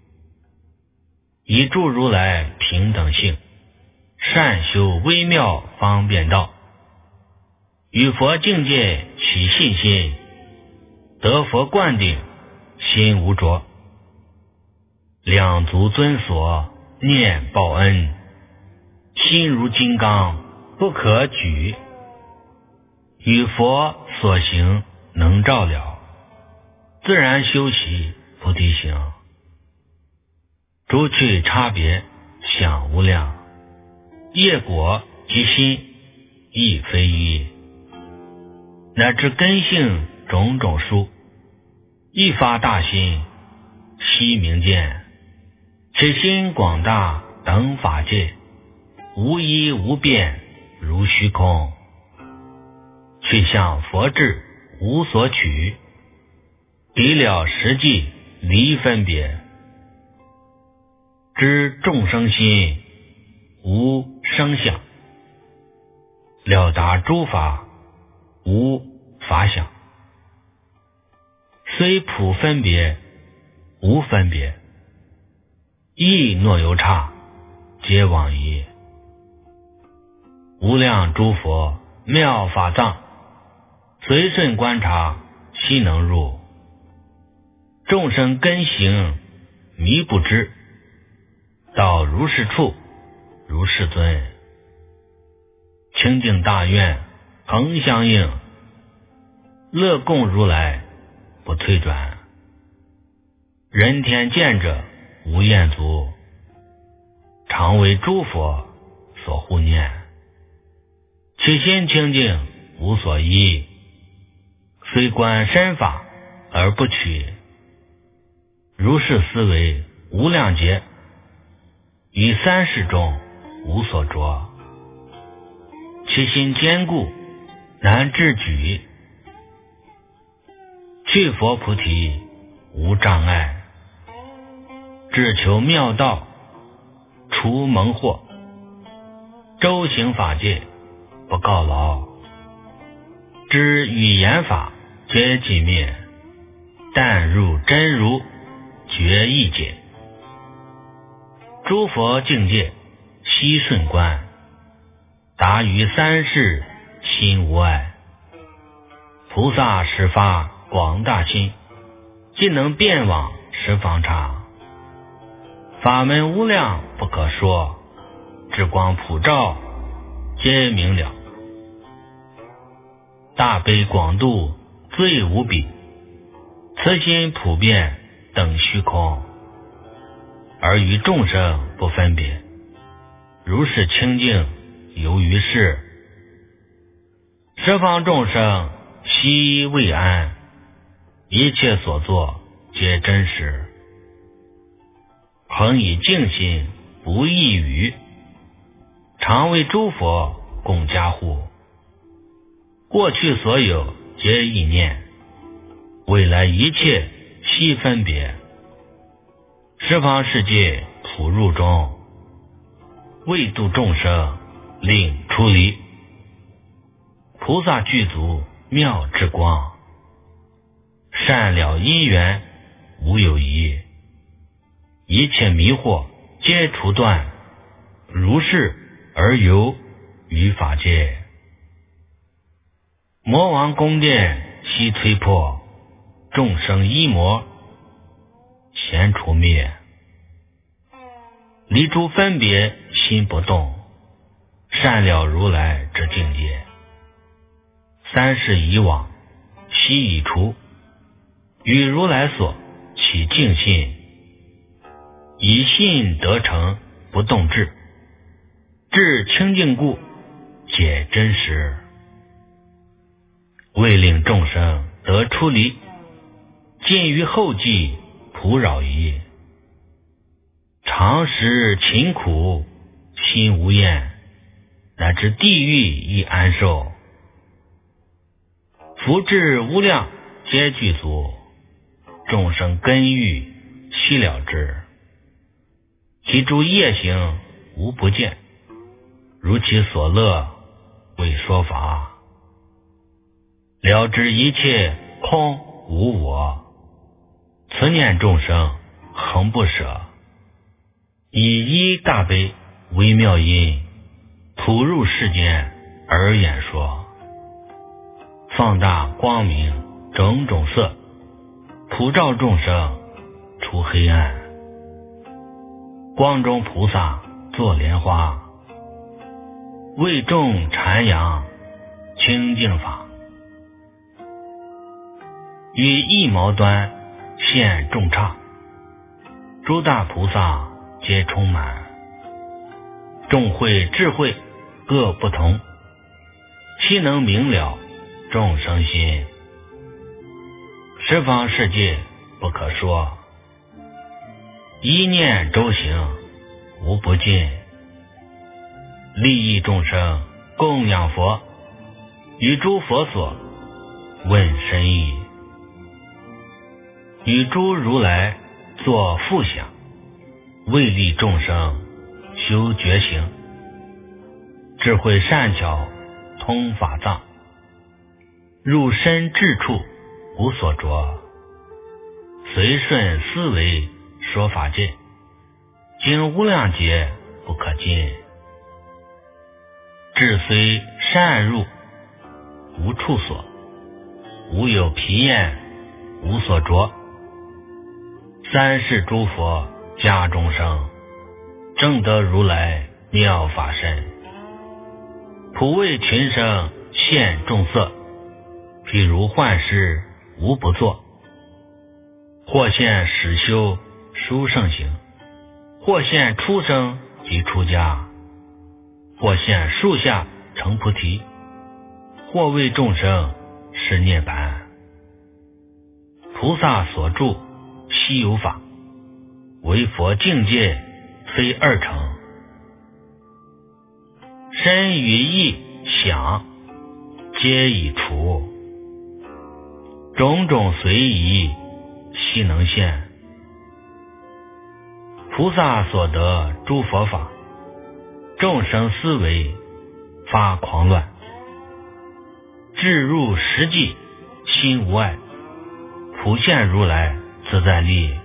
以助如来平等性，善修微妙方便道，与佛境界起信心，得佛灌顶心无着，两足尊所念报恩，心如金刚不可举，与佛所行能照了，自然修习菩提行。诸趣差别想无量，业果及心亦非一，乃至根性种种殊，一发大心悉明见，此心广大等法界，无一无变如虚空，去向佛智无所取，敌了实际离分别，知众生心无生相，了达诸法无法想，虽普分别无分别，亦若有差皆往矣。无量诸佛妙法藏，随顺观察悉能入，众生根行迷不知，到如是处如是尊，清净大愿恒相应，乐供如来不退转。人天见者无厌足， 常为诸佛所护念，其心清净，无所依，虽观身法而不取，如是思维无量劫，于三世中无所着，其心坚固，难治举，去佛菩提无障碍，只求妙道除蒙惑，周行法界不告劳，知语言法皆寂灭，但入真如觉意解，诸佛境界悉顺观，达于三世心无碍，菩萨始发广大心，既能遍往十方刹，法门无量不可说，智光普照皆明了，大悲广度最无比，慈心普遍等虚空，而与众生不分别，如是清净游于世，十方众生悉未安，一切所作皆真实，恒以净心不异语，常为诸佛共加护，过去所有皆意念，未来一切悉分别，十方世界普入中，为度众生令出离，菩萨具足妙智光，善了因缘无有疑，一切迷惑皆除断，如是而游于法界，魔王宫殿悉摧破，众生一魔咸除灭，离诸分别心不动，善了如来之境界，三世以往悉已除，与如来所起净信，以信得成不动智，智清净故解真实，为令众生得出离，尽于后继普扰疑，常时勤苦心无厌，乃至地狱亦安受，福智无量皆具足，众生根欲悉了之，其诸业行无不见，如其所乐为说法，了知一切空无我，慈念众生恒不舍，以一大悲微妙音普入世间而演说，放大光明种种色，普照众生出黑暗，光中菩萨作莲花，为众阐扬清净法，于一毛端现众刹，诸大菩萨皆充满，众慧智慧各不同，悉能明了众生心，十方世界不可说，一念周行无不尽，利益众生供养佛，与诸佛所问深意，与诸如来作复想，为利众生修觉行，智慧善巧通法藏，入深智处无所着，随顺思维说法界，经无量劫不可尽，智虽善入无处所，无有疲厌无所着，三世诸佛家中生，正得如来妙法身，普为群生现众色，譬如幻师无不作，或现始修殊胜行，或现出生即出家，或现树下成菩提，或为众生是涅槃。菩萨所著悉有法，为佛境界非二乘。身与意想皆已除，种种随宜悉能现。菩萨所得诸佛法，众生思维发狂乱，至入实际心无碍，普现如来自在力。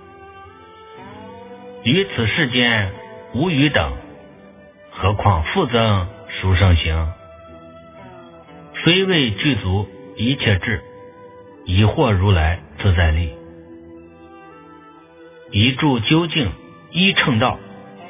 于此世间无余等，何况复增殊胜行。虽未具足一切智，已获如来自在力。一住究竟一乘道，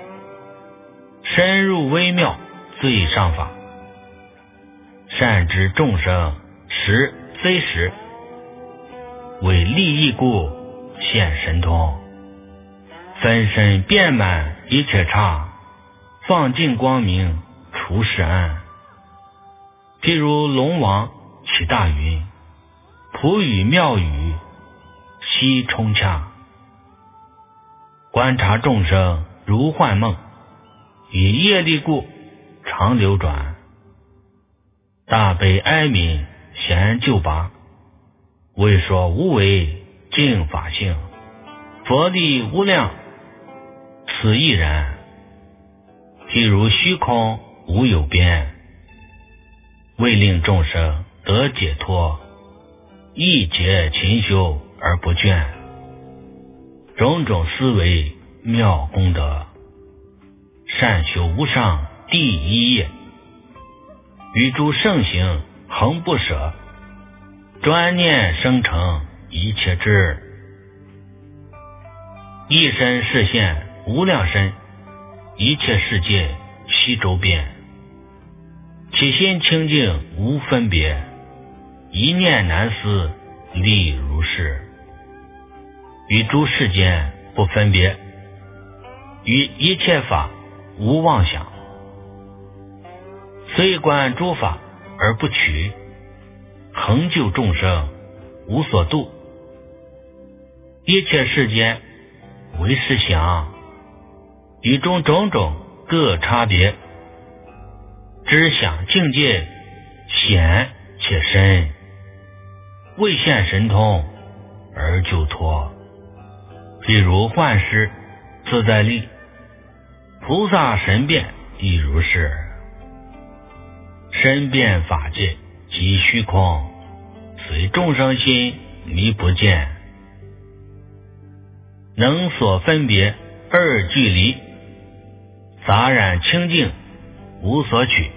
深入微妙最上法，善知众生实非实，为利益故现神通，分身遍满一切刹，放尽光明除世暗。譬如龙王起大云，普语妙语悉充洽，观察众生如幻梦，以业力故常流转。大悲哀悯贤救拔，为说无为净法性。佛力无量，此亦然。譬如虚空无有边，为令众生得解脱，一劫勤修而不倦。种种思维妙功德，善修无上第一业。与诸圣行恒不舍，专念生成一切智。一身示现无量身，一切世界悉周遍。起心清净无分别，一念难思力如是。与诸世间不分别，于一切法无妄想。虽观诸法而不取，恒救众生无所度。一切世间唯是想，与中种种各差别。知想境界显且深，未现神通而救脱。譬如幻师自在力，菩萨神变亦如是。身变法界即虚空，随众生心迷不见，能所分别二俱离，杂染清净无所取。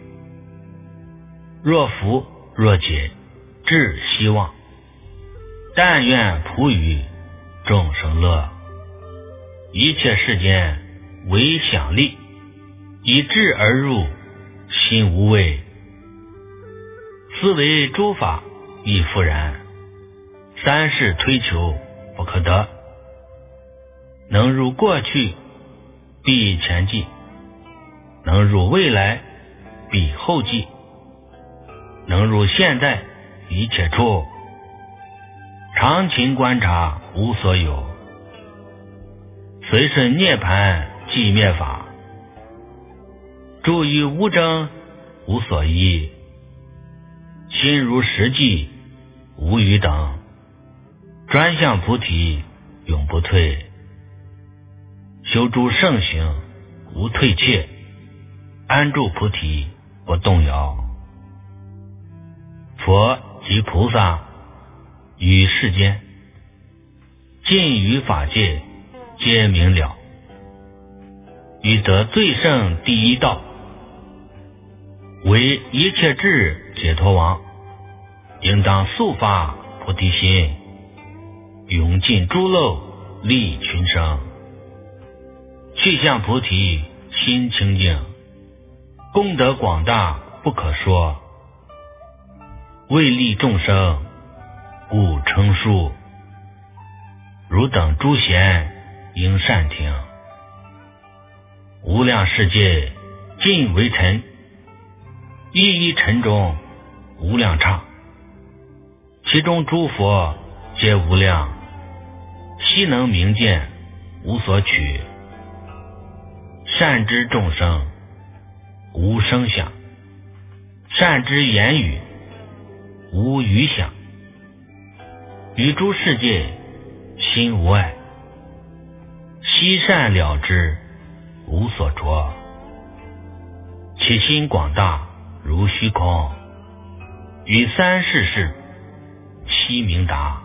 若福若解至希望，但愿普与众生乐。一切世间唯想力，以智而入心无畏。思维诸法亦复然，三世推求不可得。能入过去必前际，能入未来必后际，能入现在一切处。常勤观察无所有，随顺涅槃寂灭法。住于无争无所依，心如实际无余等。专向菩提永不退，修诸圣行无退怯，安住菩提不动摇。佛及菩萨于世间，尽于法界皆明了。欲得最胜第一道，为一切智解脱王，应当速发菩提心，永尽诸漏利群生。去向菩提心清净，功德广大不可说，为利众生故称述。汝等诸贤应善听， 无量世界尽为尘，一一尘中无量刹，其中诸佛皆无量，悉能明见无所取。善知众生无声响，善知言语无语响，于诸世界心无碍，悉善了知无所着，其心广大如虚空，于三世事悉明达，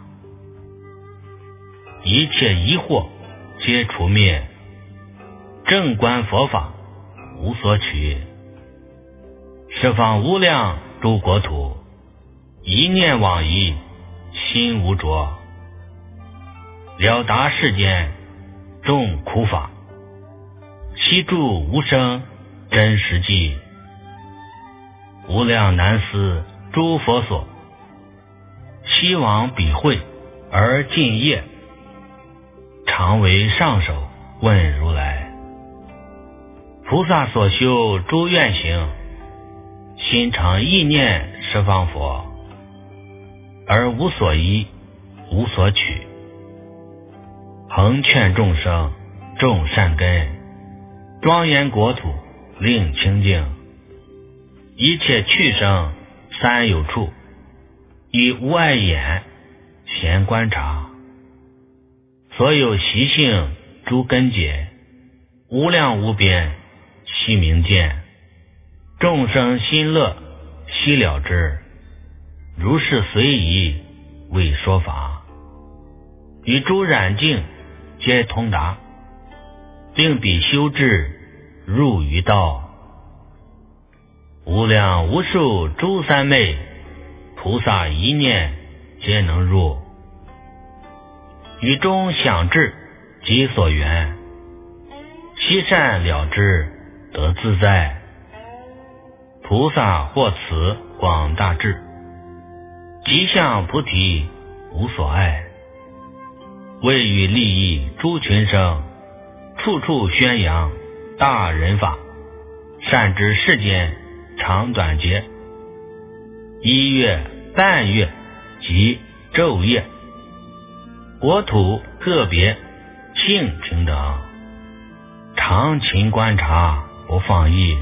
一切疑惑皆除灭，正观佛法无所取。十方无量诸国土，一念往诣心无着，了达世间众苦法，悉住无生真实际。无量难思诸佛所，悉往彼会而尽业，常为上首问如来。菩萨所修诸愿行，心常意念十方佛，而无所依无所取。恒劝众生种善根，庄严国土令清净。一切去生三有处，以无碍眼闲观察。所有习性诸根结，无量无边悉明见。众生心乐悉了知，如是随宜为说法。与诸染净皆通达，令彼修智入于道。无量无数诸三昧，菩萨一念皆能入。于中想智即所缘，悉善了知得自在。菩萨获此广大智，即向菩提无所碍。为与利益诸群生，处处宣扬大人法，善知世间长短节，一月半月及昼夜，国土个别性平等，常勤观察不放逸。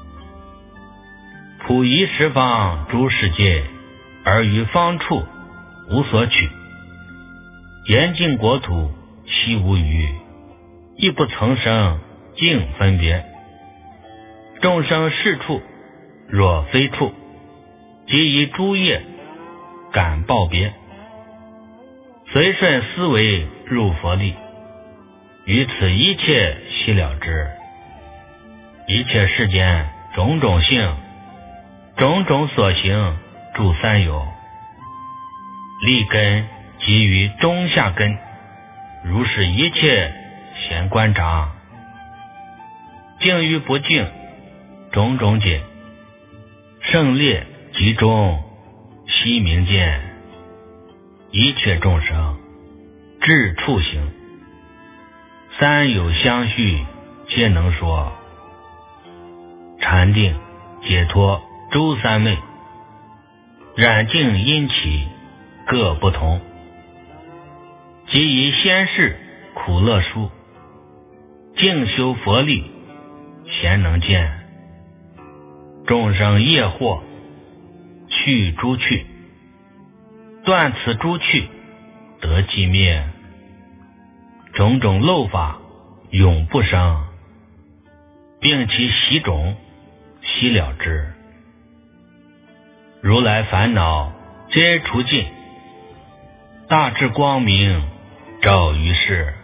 普仪十方诸世界，而于方处无所取。严净国土悉无余，亦不曾生净分别。众生是处若非处，即以诸业感报别，随顺思维入佛力。于此一切悉了知。一切世间种种性，种种所行住三有，立根即于中下根，如是一切闲观察。净与不净种种解，胜劣集中悉明见。一切众生智处行，三有相续皆能说。禅定解脱诸三昧，染净因起各不同。即以先世苦乐书，净修佛力贤能见。众生业惑去诸去，断此诸去得寂灭。种种漏法永不生，并其习种悉了知。如来烦恼皆除尽，大智光明照于世。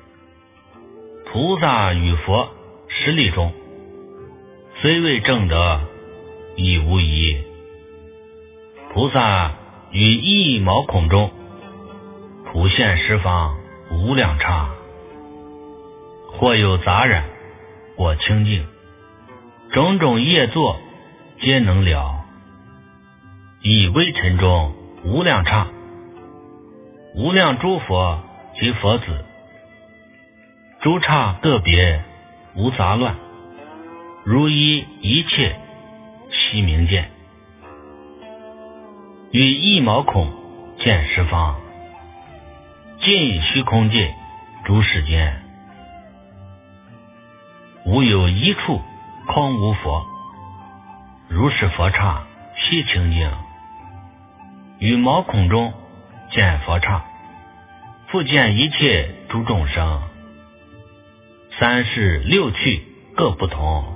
菩萨与佛实力中，虽未证得亦无疑。菩萨于一毛孔中，普现十方无量刹。或有杂染，或清净，种种业作皆能了。以微尘中无量刹，无量诸佛及佛子，诸刹个别无杂乱， 如依一切悉明见，与一毛孔见十方，尽虚空界诸世间，无有一处空无佛，如是佛刹悉清净。于毛孔中见佛刹，复见一切诸众生，三世六趣各不同，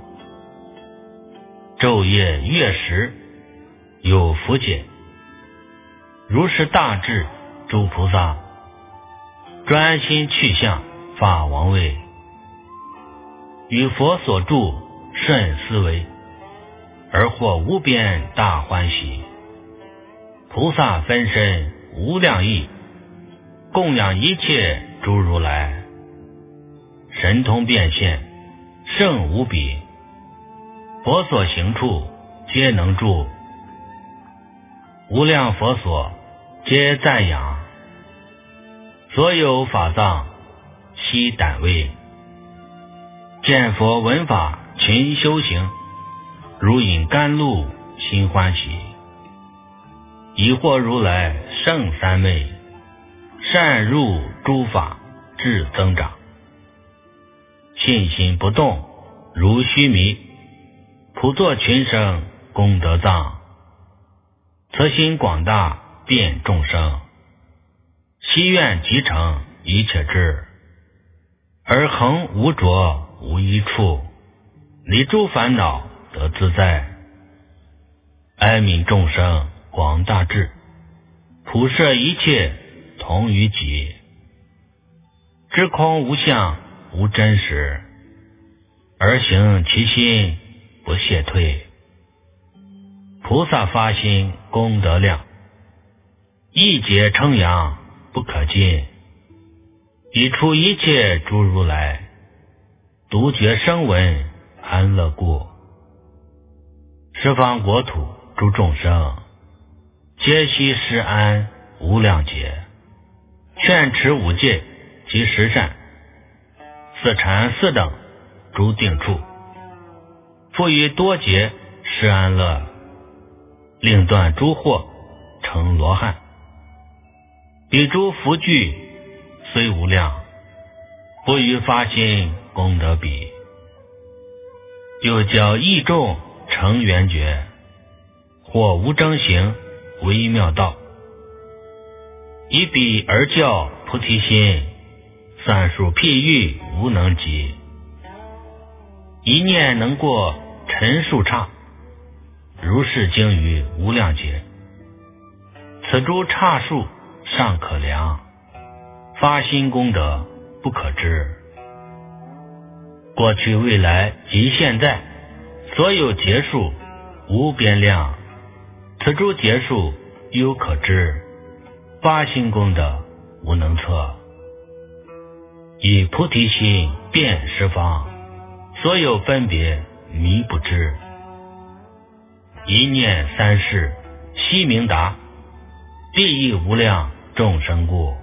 昼夜月时有福解。如是大智诸菩萨，专心去向法王位，与佛所住甚思维，而获无边大欢喜。菩萨分身无量亿，供养一切诸如来，神通变现胜无比，佛所行处皆能住，无量佛所皆赞扬，所有法藏悉胆味，见佛闻法勤修行，如饮甘露心欢喜。已获如来胜三昧，善入诸法智增长，信心不动如须弥，普作群生功德藏，慈心广大遍众生，希愿集成一切智，而恒无着无一处，离诸烦恼得自在，哀悯众生广大智，普摄一切同于己，知空无相无真实，而行其心不懈退。菩萨发心功德量，一劫称扬不可尽，已出一切诸如来，独觉声闻安乐故。十方国土诸众生，皆悉施安无量劫，劝持五戒及十善，四禅四等诸定处，复于多劫施安乐，令断诸惑成罗汉。彼诸福聚虽无量，不于发心功德比。又教义众成圆觉，或无争行微妙道，以彼而教菩提心，算数譬喻无能及。一念能过尘数刹，如是经于无量劫。此诸刹数尚可量，发心功德不可知。过去未来及现在，所有劫数无边量，此诸劫数犹可知，发心功德无能测。以菩提心遍十方，所有分别迷不知。一念三世悉明达，利益无量众生故。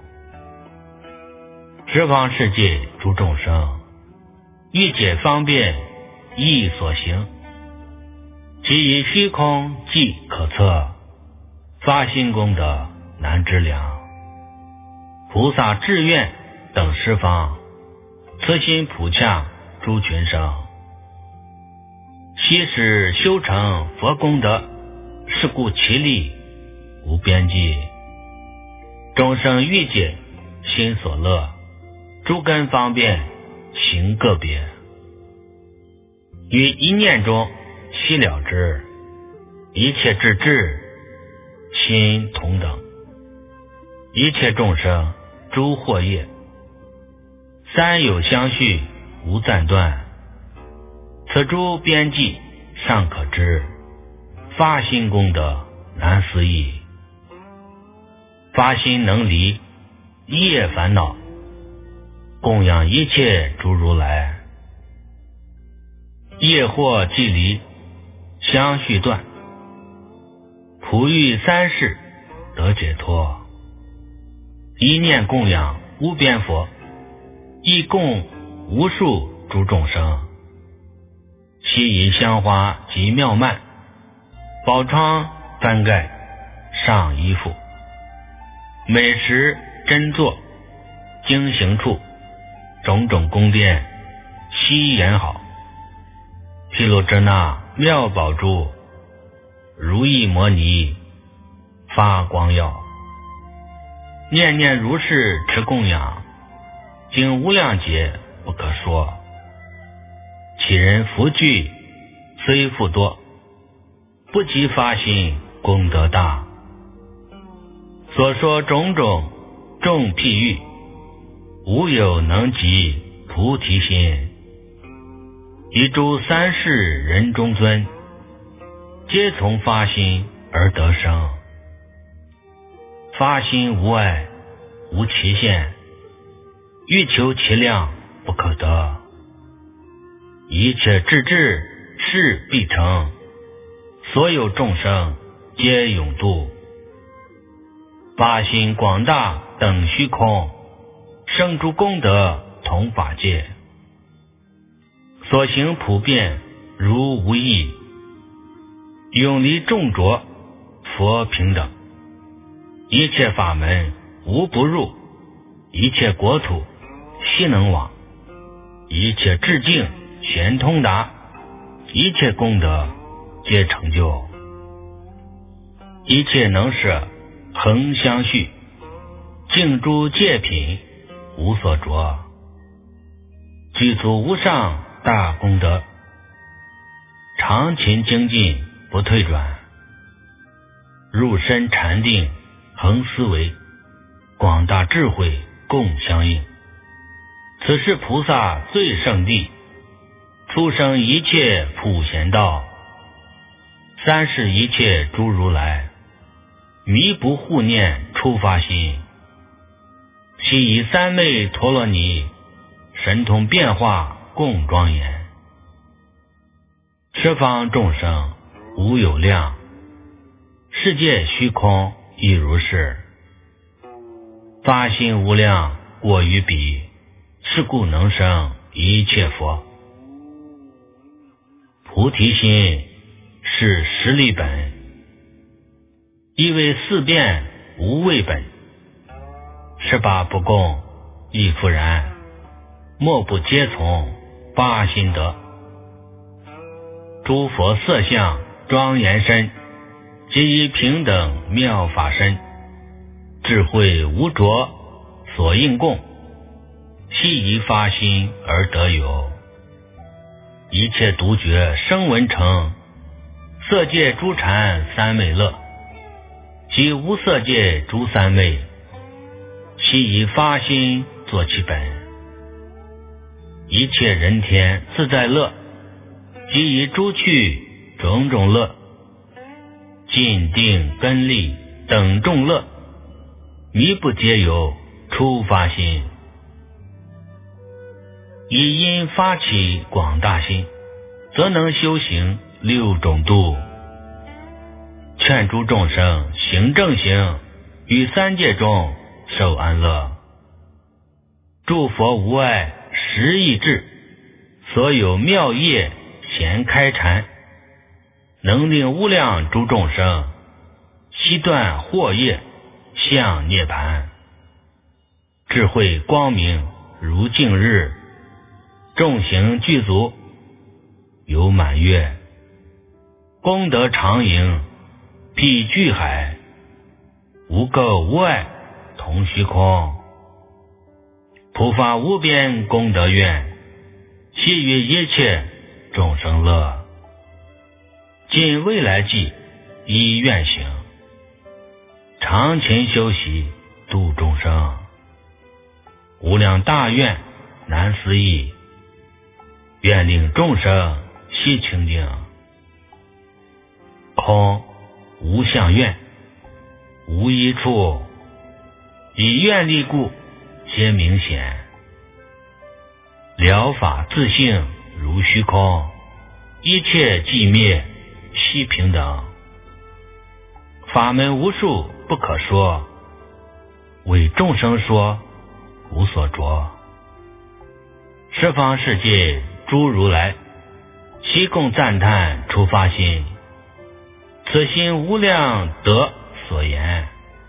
十方世界诸众生，欲解方便意所行，其以虚空即可测，发心功德难知量。菩萨志愿等十方，慈心普洽诸群生，悉使修成佛功德，是故其力无边际。众生欲解心所乐，诸根方便行个别，于一念中悉了之，一切智智心同等，一切众生诸惑业，三有相续无暂断。此诸边际尚可知，发心功德难思议。发心能离业烦恼，供养一切诸如来。业惑既离，相续断，普欲三世得解脱。一念供养无边佛，亦供无数诸众生。 悉以香花及妙曼，宝窗翻盖上衣服，美食珍座经行处，种种宫殿悉演好。毗卢遮那妙宝珠，如意摩尼发光耀，念念如是持供养，经无量劫不可说。其人福聚虽富多，不及发心功德大。所说种种众譬喻，无有能及菩提心。以诸三世人中尊，皆从发心而得生。发心无碍，无期限，欲求其量不可得。一切智智事必成，所有众生皆永度。发心广大等虚空，生诸功德同法界。所行普遍如无异，永离众浊佛平等。一切法门无不入，一切国土悉能往，一切智境玄通达，一切功德皆成就。一切能舍恒相续，净诸戒品无所着，具足无上大功德，常勤精进不退转，入深禅定恒思维，广大智慧共相应。此是菩萨最胜地，出生一切普贤道，三世一切诸如来，弥不护念初发心。悉以三昧陀罗尼，神通变化共庄严。十方众生无有量，世界虚空亦如是。发心无量过于彼，是故能生一切佛。菩提心是十力本，亦为四变无畏本。十八不共亦复然，莫不皆从发心得。诸佛色相庄严身，皆以平等妙法身，智慧无着所应供，悉以发心而得有。一切独觉声闻乘，色界诸禅三昧乐，即无色界诸三昧，悉以发心作其本。一切人天自在乐，即以诸趣种种乐，尽定根利等众乐，弥不皆有初发心。以因发起广大心，则能修行六种度，劝诸众生行正行，于三界中受安乐。诸佛无碍十亿智，所有妙业咸开禅，能令无量诸众生悉断惑业，向涅盘。智慧光明如镜日，众行具足有满月。功德常盈譬巨海，无垢无碍同虚空。普发无边功德愿，悉与一切众生乐。尽未来际依愿行，常勤修习度众生。无量大愿难思议，愿令众生悉清净。空无相愿，无一处，以愿力故皆明显。了法自性如虚空，一切寂灭悉平等。法门无数不可说，为众生说无所着。十方世界诸如来， 悉共赞叹出发心，此心无量德所言，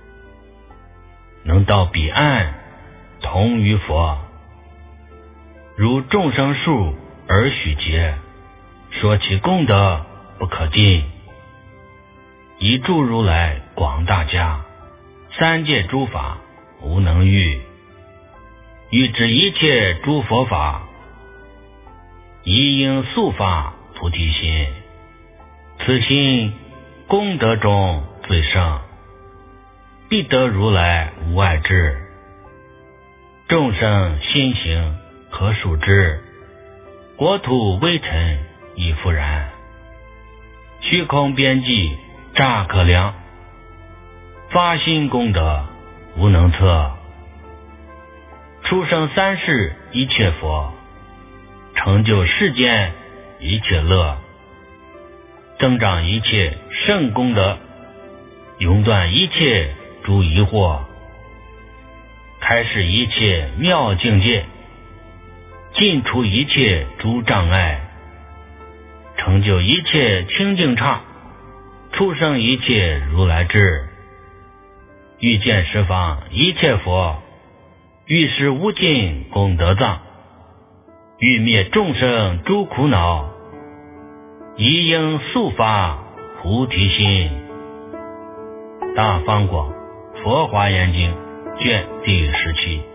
能到彼岸同于佛，如众生数而许劫，说其功德不可尽，以诸如来广大家，三界诸法无能喻，欲知一切诸佛法，一应速发菩提心，此心功德中最胜，必得如来无碍智，众生心行可数之，国土微尘亦复然，虚空边际乍可量，发心功德无能测，出生三世一切佛，成就世间一切乐，增长一切圣功德，永断一切诸疑惑，开示一切妙境界，尽除一切诸障碍，成就一切清净刹，出生一切如来智，欲见十方一切佛，欲识无尽功德藏，欲灭众生诸苦恼，一应速发菩提心。大方广佛华严经卷第十七。